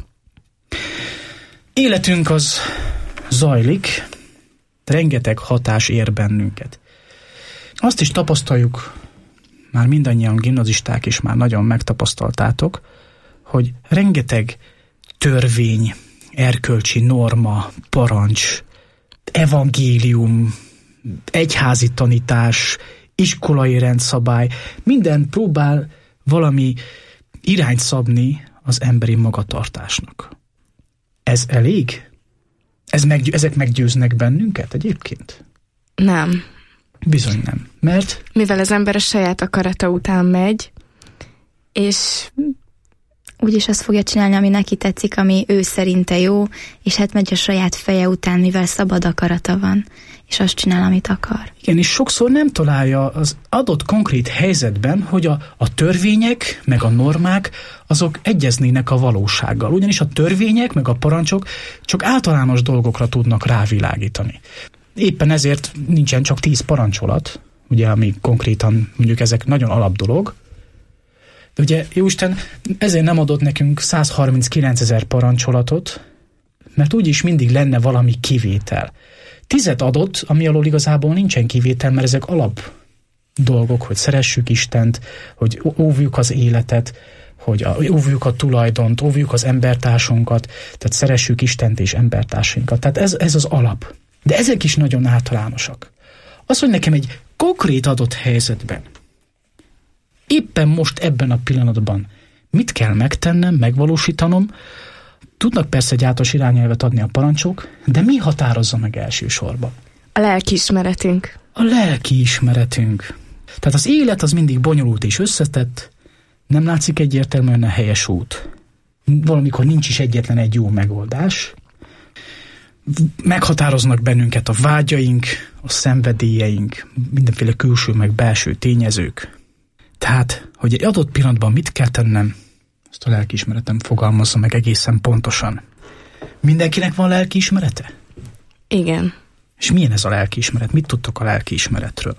Életünk az zajlik, rengeteg hatás ér bennünket. Azt is tapasztaljuk, már mindannyian gimnazisták is már nagyon megtapasztaltátok, hogy rengeteg törvény, erkölcsi norma, parancs, evangélium, egyházi tanítás, iskolai rendszabály, minden próbál valami irányt szabni az emberi magatartásnak. Ez elég? Ez meggy- ezek meggyőznek bennünket egyébként? Nem. Bizony nem. Mert? Mivel az ember a saját akarata után megy, és úgyis azt fogja csinálni, ami neki tetszik, ami ő szerinte jó, és hát megy a saját feje után, mivel szabad akarata van, és azt csinál, amit akar. Igen, és sokszor nem találja az adott konkrét helyzetben, hogy a, a törvények, meg a normák, azok egyeznének a valósággal. Ugyanis a törvények, meg a parancsok csak általános dolgokra tudnak rávilágítani. Éppen ezért nincsen csak tíz parancsolat, ugye, ami konkrétan, mondjuk ezek nagyon alap dolog. De ugye Jóisten ezért nem adott nekünk száz harminckilencezer parancsolatot, mert úgyis mindig lenne valami kivétel. Tizet adott, ami alól igazából nincsen kivétel, mert ezek alap dolgok, hogy szeressük Istent, hogy óvjuk az életet, hogy óvjuk a tulajdont, óvjuk az embertársunkat, tehát szeressük Istent és embertársainkat. Tehát ez, ez az alap. De ezek is nagyon általánosak. Az, hogy nekem egy konkrét adott helyzetben, éppen most ebben a pillanatban mit kell megtennem, megvalósítanom, tudnak persze egy általános irányelvet adni a parancsok, de mi határozza meg elsősorban? A lelkiismeretünk. A lelkiismeretünk. Tehát az élet az mindig bonyolult és összetett, nem látszik egyértelműen a helyes út. Valamikor nincs is egyetlen egy jó megoldás. Meghatároznak bennünket a vágyaink, a szenvedélyeink, mindenféle külső meg belső tényezők. Tehát, hogy egy adott pillanatban mit kell tennem, azt a lelkiismeretem fogalmazza meg egészen pontosan. Mindenkinek van lelkiismerete? Igen. És milyen ez a lelkiismeret? Mit tudtok a lelkiismeretről?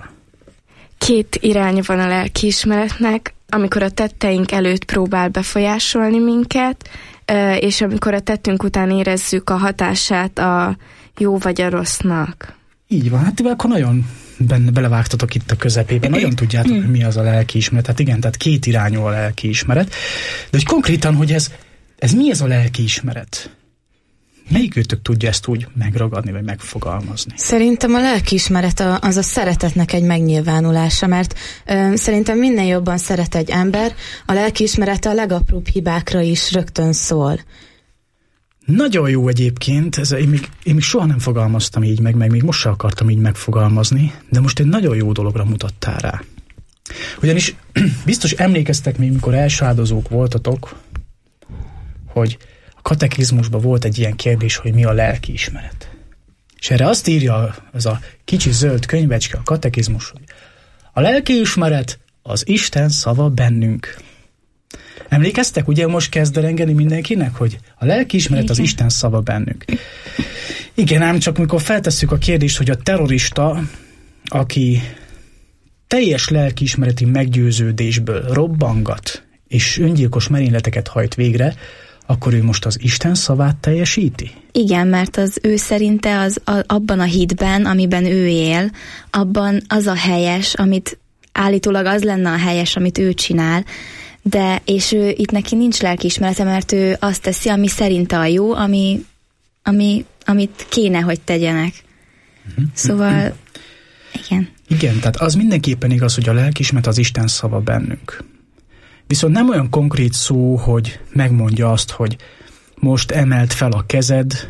Két iránya van a lelkiismeretnek, amikor a tetteink előtt próbál befolyásolni minket, és amikor a tettünk után érezzük a hatását a jó vagy a rossznak. Így van, hát akkor nagyon benne belevágtatok itt a közepében, nagyon tudjátok, hogy mi az a lelkiismeret. Hát igen, tehát két irányú a lelkiismeret. De hogy konkrétan, hogy ez, ez mi ez a lelkiismeret? Melyikőtök tudja ezt úgy megragadni, vagy megfogalmazni? Szerintem a lelkiismeret a, az a szeretetnek egy megnyilvánulása, mert ö, szerintem minden jobban szeret egy ember, a lelkiismeret a legapróbb hibákra is rögtön szól. Nagyon jó egyébként, ez, én, még, én még soha nem fogalmaztam így meg, meg még most sem akartam így megfogalmazni, de most egy nagyon jó dologra mutattál rá. Ugyanis biztos emlékeztek még, mikor első áldozók voltatok, hogy a katekizmusban volt egy ilyen kérdés, hogy mi a lelkiismeret. És erre azt írja ez a kicsi zöld könyvecske, a katekizmus, hogy a lelkiismeret az Isten szava bennünk. Emlékeztek? Ugye most kezd elengedni mindenkinek, hogy a lelkiismeret az Isten szava bennünk. Igen, ám csak mikor feltesszük a kérdést, hogy a terrorista, aki teljes lelkiismereti meggyőződésből robbangat és öngyilkos merényleteket hajt végre, akkor ő most az Isten szavát teljesíti? Igen, mert az ő szerinte az a, abban a hitben, amiben ő él, abban az a helyes, amit állítólag az lenne a helyes, amit ő csinál, de és ő itt neki nincs lelkiismerete, mert ő azt teszi, ami szerinte a jó, ami, ami, amit kéne, hogy tegyenek. Szóval, igen. Igen, tehát az mindenképpen igaz, hogy a lelkiismeret az Isten szava bennünk. Viszont nem olyan konkrét szó, hogy megmondja azt, hogy most emeld fel a kezed,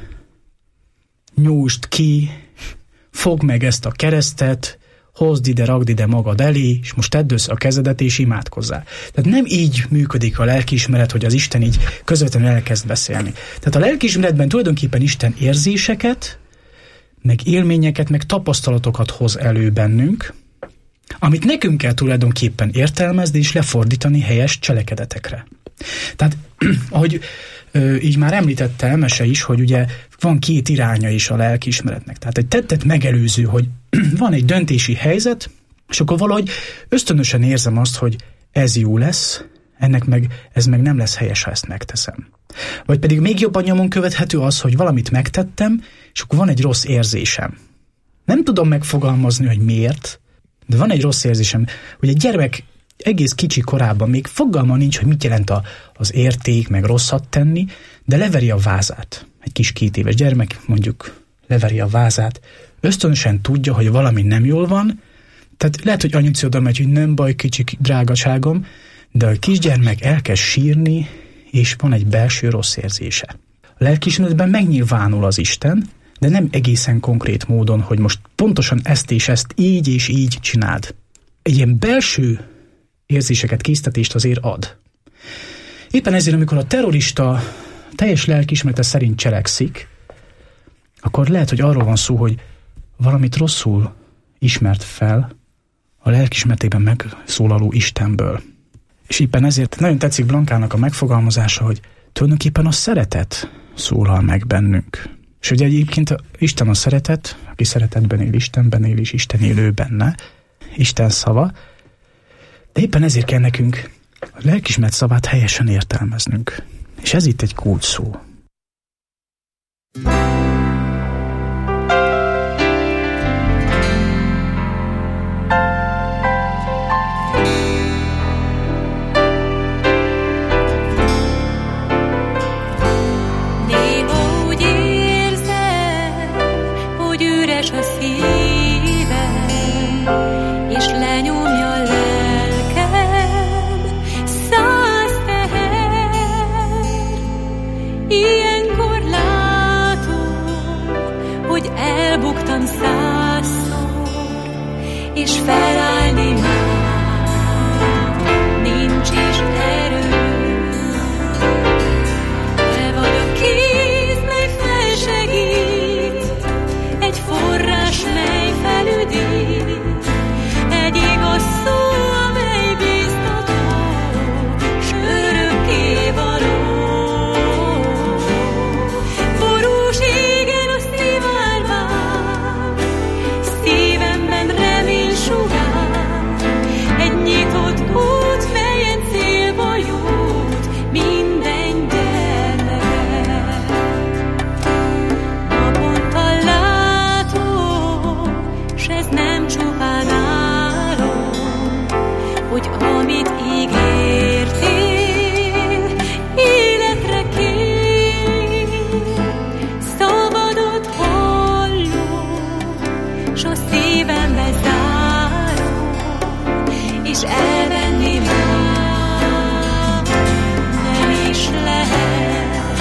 nyújtsd ki, fogd meg ezt a keresztet, hozd ide, ragd ide magad elé, és most tedd össze a kezedet, és imádkozzál. Tehát nem így működik a lelkiismeret, hogy az Isten így közvetlenül elkezd beszélni. Tehát a lelkiismeretben tulajdonképpen Isten érzéseket, meg élményeket, meg tapasztalatokat hoz elő bennünk, amit nekünk kell tulajdonképpen értelmezni és lefordítani helyes cselekedetekre. Tehát, ahogy ö, így már említette Emese is, hogy ugye van két iránya is a lelkiismeretnek. Tehát egy tettet megelőző, hogy van egy döntési helyzet, és akkor valahogy ösztönösen érzem azt, hogy ez jó lesz, ennek meg, ez meg nem lesz helyes, ha ezt megteszem. Vagy pedig még jobban nyomon követhető az, hogy valamit megtettem, és akkor van egy rossz érzésem. Nem tudom megfogalmazni, hogy miért, de van egy rossz érzésem, hogy egy gyermek egész kicsi korában még fogalma nincs, hogy mit jelent a, az érték, meg rosszat tenni, de leveri a vázát. Egy kis két éves gyermek mondjuk leveri a vázát, ösztönösen tudja, hogy valami nem jól van, tehát lehet, hogy annyit oda megy, hogy nem baj, kicsi drágaságom, de a kisgyermek elkezd sírni, és van egy belső rossz érzése. A lelkiismeretben megnyilvánul az Isten, de nem egészen konkrét módon, hogy most pontosan ezt és ezt így és így csináld. Egy ilyen belső érzéseket, késztetést azért ad. Éppen ezért, amikor a terrorista teljes lelkiismerete szerint cselekszik, akkor lehet, hogy arról van szó, hogy valamit rosszul ismert fel a lelkiismeretében megszólaló Istenből. És éppen ezért nagyon tetszik Blankának a megfogalmazása, hogy tulajdonképpen a szeretet szólal meg bennünk. És ugye egyébként Isten a szeretet, aki szeretetben él, Istenben él, és Isten élő benne, Isten szava, de éppen ezért kell nekünk a lelkiismeret szavát helyesen értelmeznünk. És ez itt egy kulcs szó. Elbuktam százszor, és felállni már nincs is erő. Te vagy a kéz, mely felsegít, egy forrás, mely felüdít, egy igaz szó, amely biztató, s örökké való. Hogy amit ígértél, életre kér, szabadot hallom, s a szívembe zárom, és elvenni már nem is lehet.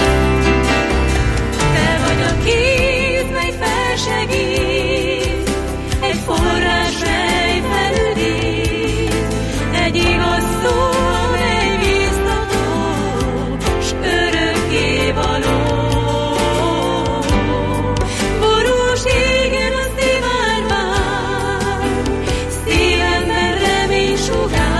Te vagy a kéz, mely felsegít, egy forrás, mely felüdít, egy igaz szó, amely biztató, s örökké való. Borús égen a szivárvány, szívemben remény sugár,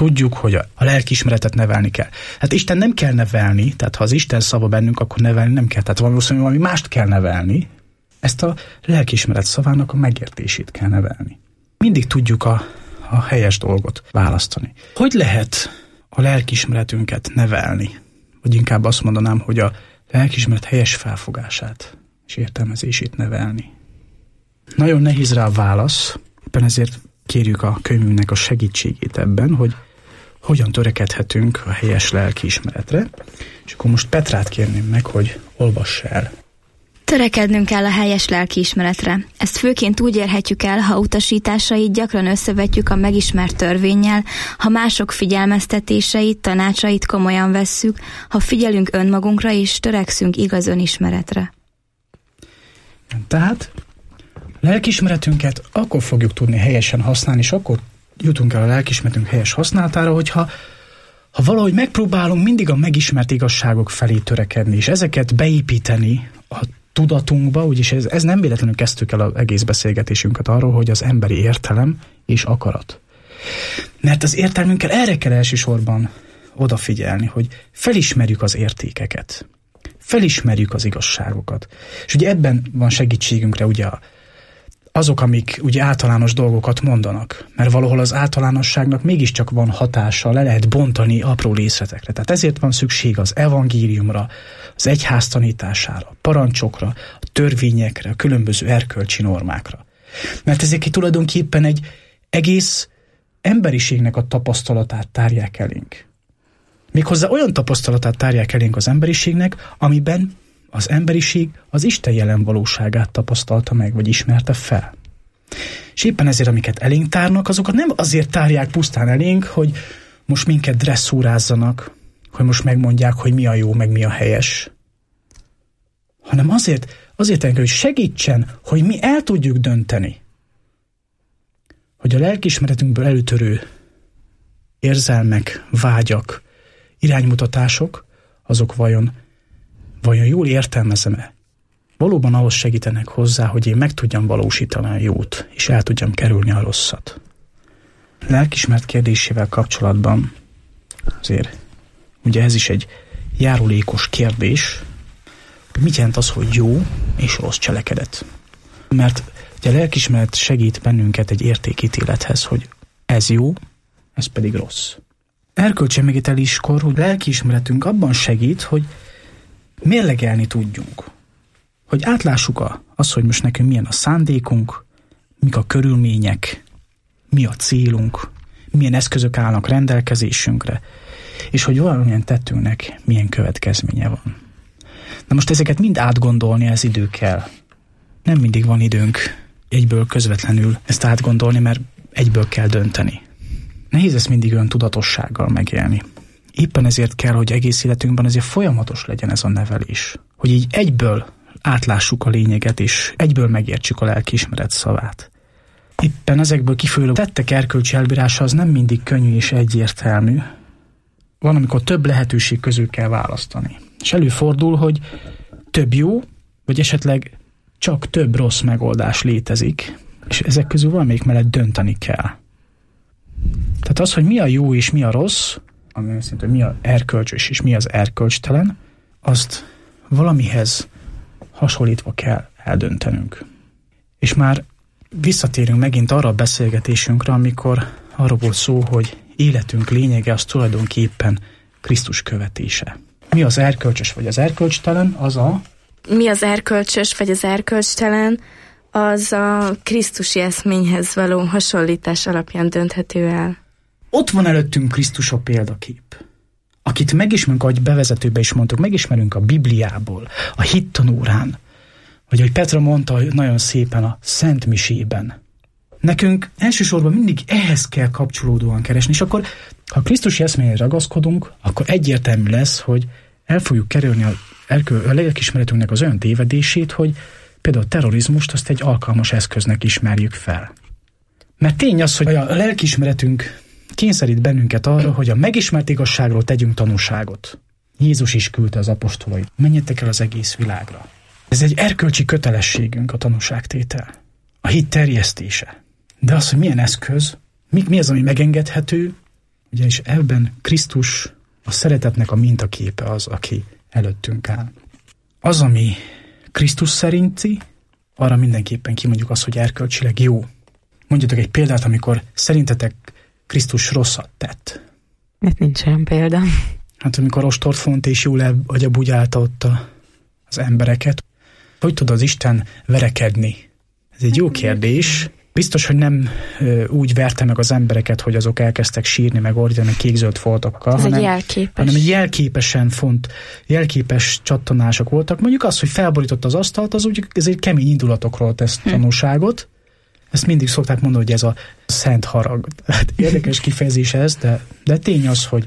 tudjuk, hogy a, a lelkiismeretet nevelni kell. Hát Isten nem kell nevelni, tehát ha az Isten szava bennünk, akkor nevelni nem kell. Tehát valószínűleg valami mást kell nevelni. Ezt a lelkiismeret szavának a megértését kell nevelni. Mindig tudjuk a, a helyes dolgot választani. Hogy lehet a lelkiismeretünket nevelni? Vagy inkább azt mondanám, hogy a lelkiismeret helyes felfogását és értelmezését nevelni. Nagyon nehéz rá a válasz, éppen ezért kérjük a könyvünknek a segítségét ebben, hogy hogyan törekedhetünk a helyes lelkiismeretre. És akkor most Petrát kérném meg, hogy olvass el. Törekednünk kell a helyes lelkiismeretre. Ezt főként úgy érhetjük el, ha utasításait gyakran összevetjük a megismert törvénnyel, ha mások figyelmeztetéseit, tanácsait komolyan vesszük, ha figyelünk önmagunkra és törekszünk igaz önismeretre. Tehát lelkiismeretünket akkor fogjuk tudni helyesen használni, és akkor jutunk el a lelkiismeretünk helyes használatára, hogyha ha valahogy megpróbálunk mindig a megismert igazságok felé törekedni, és ezeket beépíteni a tudatunkba, úgyis ez, ez nem véletlenül kezdtük el az egész beszélgetésünket arról, hogy az emberi értelem és akarat. Mert az értelmünkkel erre kell elsősorban odafigyelni, hogy felismerjük az értékeket, felismerjük az igazságokat. És ugye ebben van segítségünkre ugye azok, amik ugye általános dolgokat mondanak, mert valahol az általánosságnak mégiscsak van hatása, le lehet bontani apró részletekre. Tehát ezért van szükség az evangéliumra, az egyház tanítására, a parancsokra, a törvényekre, a különböző erkölcsi normákra. Mert ezek tulajdonképpen egy egész emberiségnek a tapasztalatát tárják elénk. Méghozzá olyan tapasztalatát tárják elénk az emberiségnek, amiben az emberiség az Isten jelen valóságát tapasztalta meg, vagy ismerte fel. És éppen ezért, amiket elénk tárnak, azokat nem azért tárják pusztán elénk, hogy most minket dresszúrázzanak, hogy most megmondják, hogy mi a jó, meg mi a helyes, hanem azért, azért engem, hogy segítsen, hogy mi el tudjuk dönteni, hogy a lelkiismeretünkből előtörő érzelmek, vágyak, iránymutatások, azok vajon Vajon jól értelmezem-e? Valóban ahhoz segítenek hozzá, hogy én meg tudjam valósítani a jót, és el tudjam kerülni a rosszat. Lelkiismeret kérdésével kapcsolatban azért, ugye ez is egy járulékos kérdés, hogy mit jelent az, hogy jó és rossz cselekedet. Mert ugye a lelkiismeret segít bennünket egy értékítélethez, hogy ez jó, ez pedig rossz. Erkölcsi megítéléskor, hogy lelkiismeretünk abban segít, hogy mérlegelni tudjunk. Hogy átlássuk a, az, hogy most nekünk milyen a szándékunk, mik a körülmények, mi a célunk, milyen eszközök állnak rendelkezésünkre, és hogy valamilyen tettünknek milyen következménye van. Na most ezeket mind átgondolni, ez idő kell. Nem mindig van időnk egyből közvetlenül ezt átgondolni, mert egyből kell dönteni. Nehéz ezt mindig olyan tudatossággal megélni. Éppen ezért kell, hogy egész életünkben ezért folyamatos legyen ez a nevelés. Hogy így egyből átlássuk a lényeget, és egyből megértsük a lelkiismeret szavát. Éppen ezekből kifolyólag tettek erkölcsi elbírása az nem mindig könnyű és egyértelmű. Van, amikor több lehetőség közül kell választani. És előfordul, hogy több jó, vagy esetleg csak több rossz megoldás létezik, és ezek közül valamelyik mellett dönteni kell. Tehát az, hogy mi a jó és mi a rossz, ami azt jelenti, hogy mi az erkölcsös és mi az erkölcstelen, azt valamihez hasonlítva kell eldöntenünk. És már visszatérünk megint arra a beszélgetésünkre, amikor arról volt szó, hogy életünk lényege az tulajdonképpen Krisztus követése. Mi az erkölcsös vagy az erkölcstelen, az a... Mi az erkölcsös vagy az erkölcstelen, az a krisztusi eszményhez való hasonlítás alapján dönthető el. Ott van előttünk Krisztus a példakép, akit megismerünk, ahogy bevezetőbe is mondtuk, megismerünk a Bibliából, a hittanórán, vagy ahogy Petra mondta nagyon szépen a Szent Misében. Nekünk elsősorban mindig ehhez kell kapcsolódóan keresni, és akkor, ha a Krisztusi eszményre ragaszkodunk, akkor egyértelmű lesz, hogy el fogjuk kerülni a, a lelkiismeretünknek az olyan tévedését, hogy például a terrorizmust azt egy alkalmas eszköznek ismerjük fel. Mert tény az, hogy a lelkiismeretünk kényszerít bennünket arra, hogy a megismert igazságról tegyünk tanúságot. Jézus is küldte az apostolait. Menjetek el az egész világra. Ez egy erkölcsi kötelességünk, a tanúságtétel. A hit terjesztése. De az, hogy milyen eszköz, mi, mi az, ami megengedhető, Ugye, és ebben Krisztus a szeretetnek a mintaképe az, aki előttünk áll. Az, ami Krisztus szerinti, arra mindenképpen kimondjuk azt, hogy erkölcsileg jó. Mondjatok egy példát, amikor szerintetek Krisztus rosszat tett. Mert nincs olyan példa. Hát amikor ostort font és jól agyabúgyálta ott a, az embereket. Hogy tud az Isten verekedni? Ez egy jó kérdés. Biztos, hogy nem ö, úgy verte meg az embereket, hogy azok elkezdtek sírni, meg ordítani, meg kék-zöld foltokkal, ez hanem egy jelképes. hanem egy jelképesen font, jelképes csattanások voltak. Mondjuk az, hogy felborított az asztalt, az úgy, ez egy kemény indulatokról tesz hm. tanúságot. Ezt mindig szokták mondani, hogy ez a szent harag. Hát érdekes kifejezés ez, de, de tény az, hogy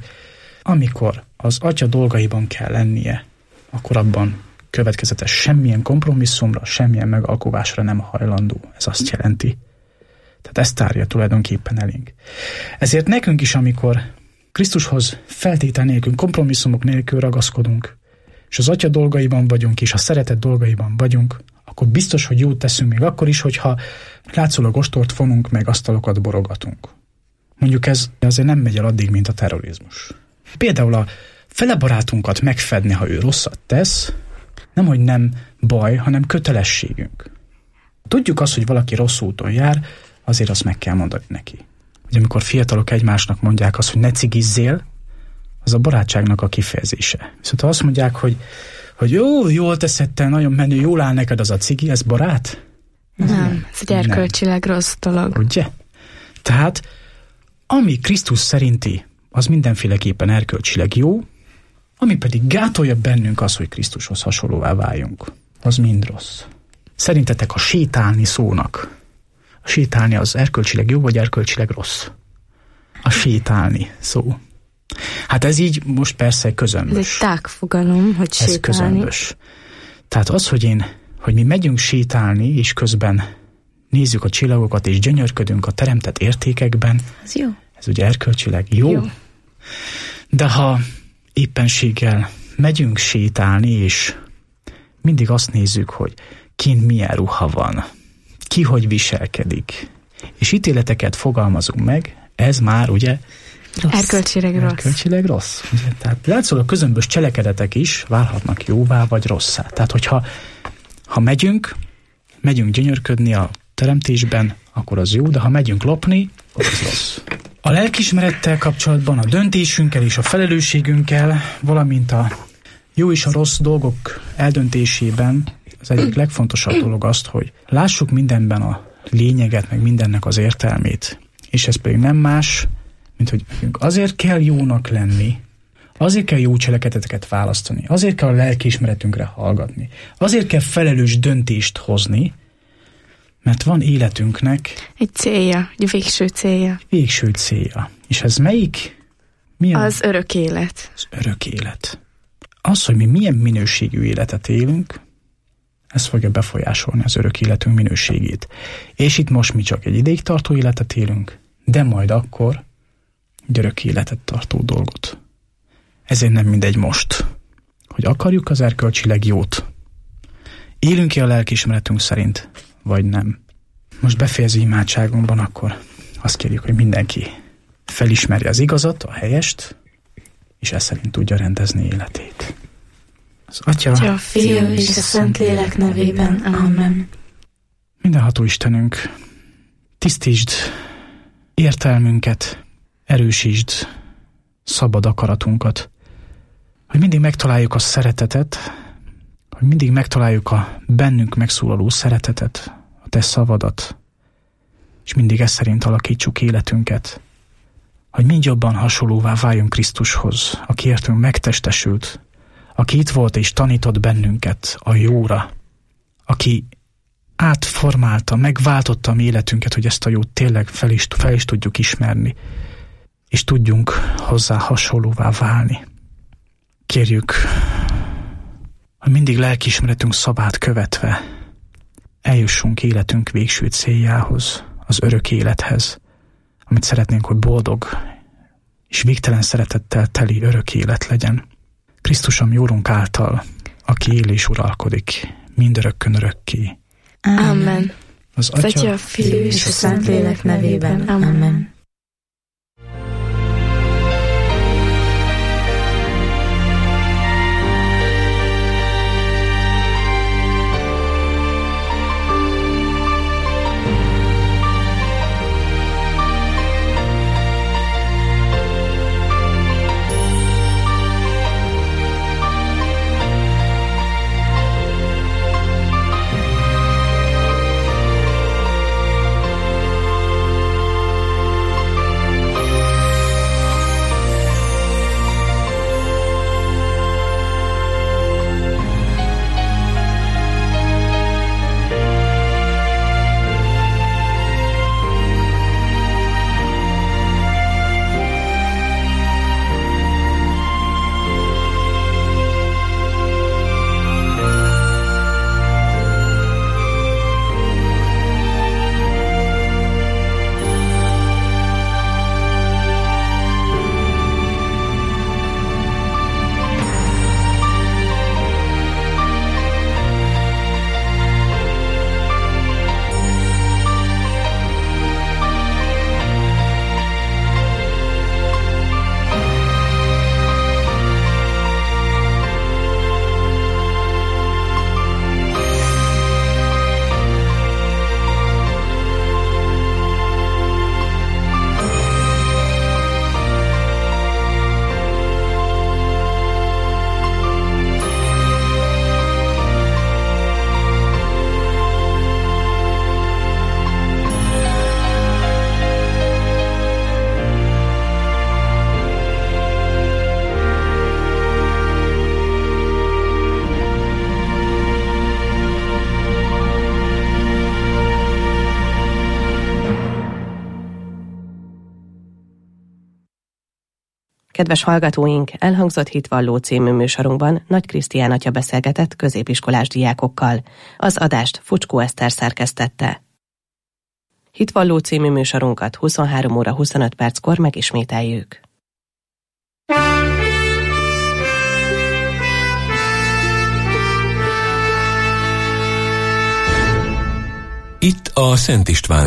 amikor az atya dolgaiban kell lennie, akkor abban következetes semmilyen kompromisszumra, semmilyen megalkuvásra nem hajlandó. Ez azt jelenti. Tehát ezt tárja tulajdonképpen elénk. Ezért nekünk is, amikor Krisztushoz feltétel nélkül, kompromisszumok nélkül ragaszkodunk, és az atya dolgaiban vagyunk, és a szeretet dolgaiban vagyunk, akkor biztos, hogy jót teszünk még akkor is, hogyha látszólag ostort fonunk, meg asztalokat borogatunk. Mondjuk ez azért nem megy el addig, mint a terrorizmus. Például a fele barátunkat megfedni, ha ő rosszat tesz, nemhogy nem baj, hanem kötelességünk. Tudjuk azt, hogy valaki rossz úton jár, azért azt meg kell mondani neki. Hogy amikor fiatalok egymásnak mondják azt, hogy ne cigizzél, az a barátságnak a kifejezése. Viszont ha azt mondják, hogy, hogy jó, jól teszed te, nagyon menő, jól áll neked az a cigi, ez barát? Ez nem, nem, ez egy erkölcsileg rossz dolog. Ugye? Tehát, ami Krisztus szerinti, az mindenféleképpen erkölcsileg jó, ami pedig gátolja bennünk az, hogy Krisztushoz hasonlóvá váljunk, az mind rossz. Szerintetek a sétálni szónak, a sétálni az erkölcsileg jó, vagy erkölcsileg rossz? A sétálni szó. Hát ez így most persze közömbös. Ez egy tágfogalom, hogy sétálni. Ez közömbös. Tehát az, hogy én, hogy mi megyünk sétálni, és közben nézzük a csillagokat, és gyönyörködünk a teremtett értékekben, ez jó. Ez ugye erkölcsileg jó. jó. De ha éppenséggel megyünk sétálni, és mindig azt nézzük, hogy kint milyen ruha van, ki hogy viselkedik, és ítéleteket fogalmazunk meg, ez már ugye rossz. Erkölcsileg rossz. Erkölcsileg rossz. Ugye? Tehát látszólag közömbös cselekedetek is válhatnak jóvá vagy rosszá. Tehát, hogyha ha megyünk, megyünk gyönyörködni a teremtésben, akkor az jó, de ha megyünk lopni, akkor az rossz. A lelkiismerettel kapcsolatban, a döntésünkkel és a felelősségünkkel, valamint a jó és a rossz dolgok eldöntésében az egyik legfontosabb dolog azt, hogy lássuk mindenben a lényeget, meg mindennek az értelmét. És ez pedig nem más, mint hogy azért kell jónak lenni, azért kell jó cselekedeteket választani, azért kell a lelkiismeretünkre hallgatni, azért kell felelős döntést hozni, mert van életünknek egy célja, egy végső célja. Végső célja. És ez melyik? Mi az örök élet. Az örök élet. Az, hogy mi milyen minőségű életet élünk, ez fogja befolyásolni az örök életünk minőségét. És itt most mi csak egy ideig tartó életet élünk, de majd akkor egy örök életet tartó dolgot. Ezért nem mindegy most, hogy akarjuk az erkölcsileg jót. Élünk-e a lelkiismeretünk szerint, vagy nem. Most befejező imádságunkban akkor azt kérjük, hogy mindenki felismerje az igazat, a helyest, és ez szerint tudja rendezni életét. Az Atya, a Fiú és a Szentlélek nevében. Amen. Mindenható Istenünk, tisztítsd értelmünket, erősítsd szabad akaratunkat, hogy mindig megtaláljuk a szeretetet, hogy mindig megtaláljuk a bennünk megszólaló szeretetet, a te szavadat, és mindig ez szerint alakítsuk életünket, hogy mind jobban hasonlóvá váljunk Krisztushoz, aki értünk megtestesült, aki itt volt és tanított bennünket a jóra, aki átformálta, megváltotta a mi életünket, hogy ezt a jót tényleg fel is, fel is tudjuk ismerni, és tudjunk hozzá hasonlóvá válni. Kérjük, hogy mindig lelkiismeretünk szabát követve eljussunk életünk végső céljához, az örök élethez, amit szeretnénk, hogy boldog és végtelen szeretettel teli örök élet legyen. Krisztus, ami Úrunk által, aki él és uralkodik, mindörökkön örökké. Amen. Az Atya, Atya, Fiú és a Szentlélek nevében. Amen. Kedves hallgatóink, elhangzott Hitvalló című műsorunkban Nagy Krisztián atya beszélgetett középiskolás diákokkal. Az adást Fucskó Eszter szerkesztette. Hitvalló című műsorunkat huszonhárom óra huszonöt perckor megismételjük. Itt a Szent István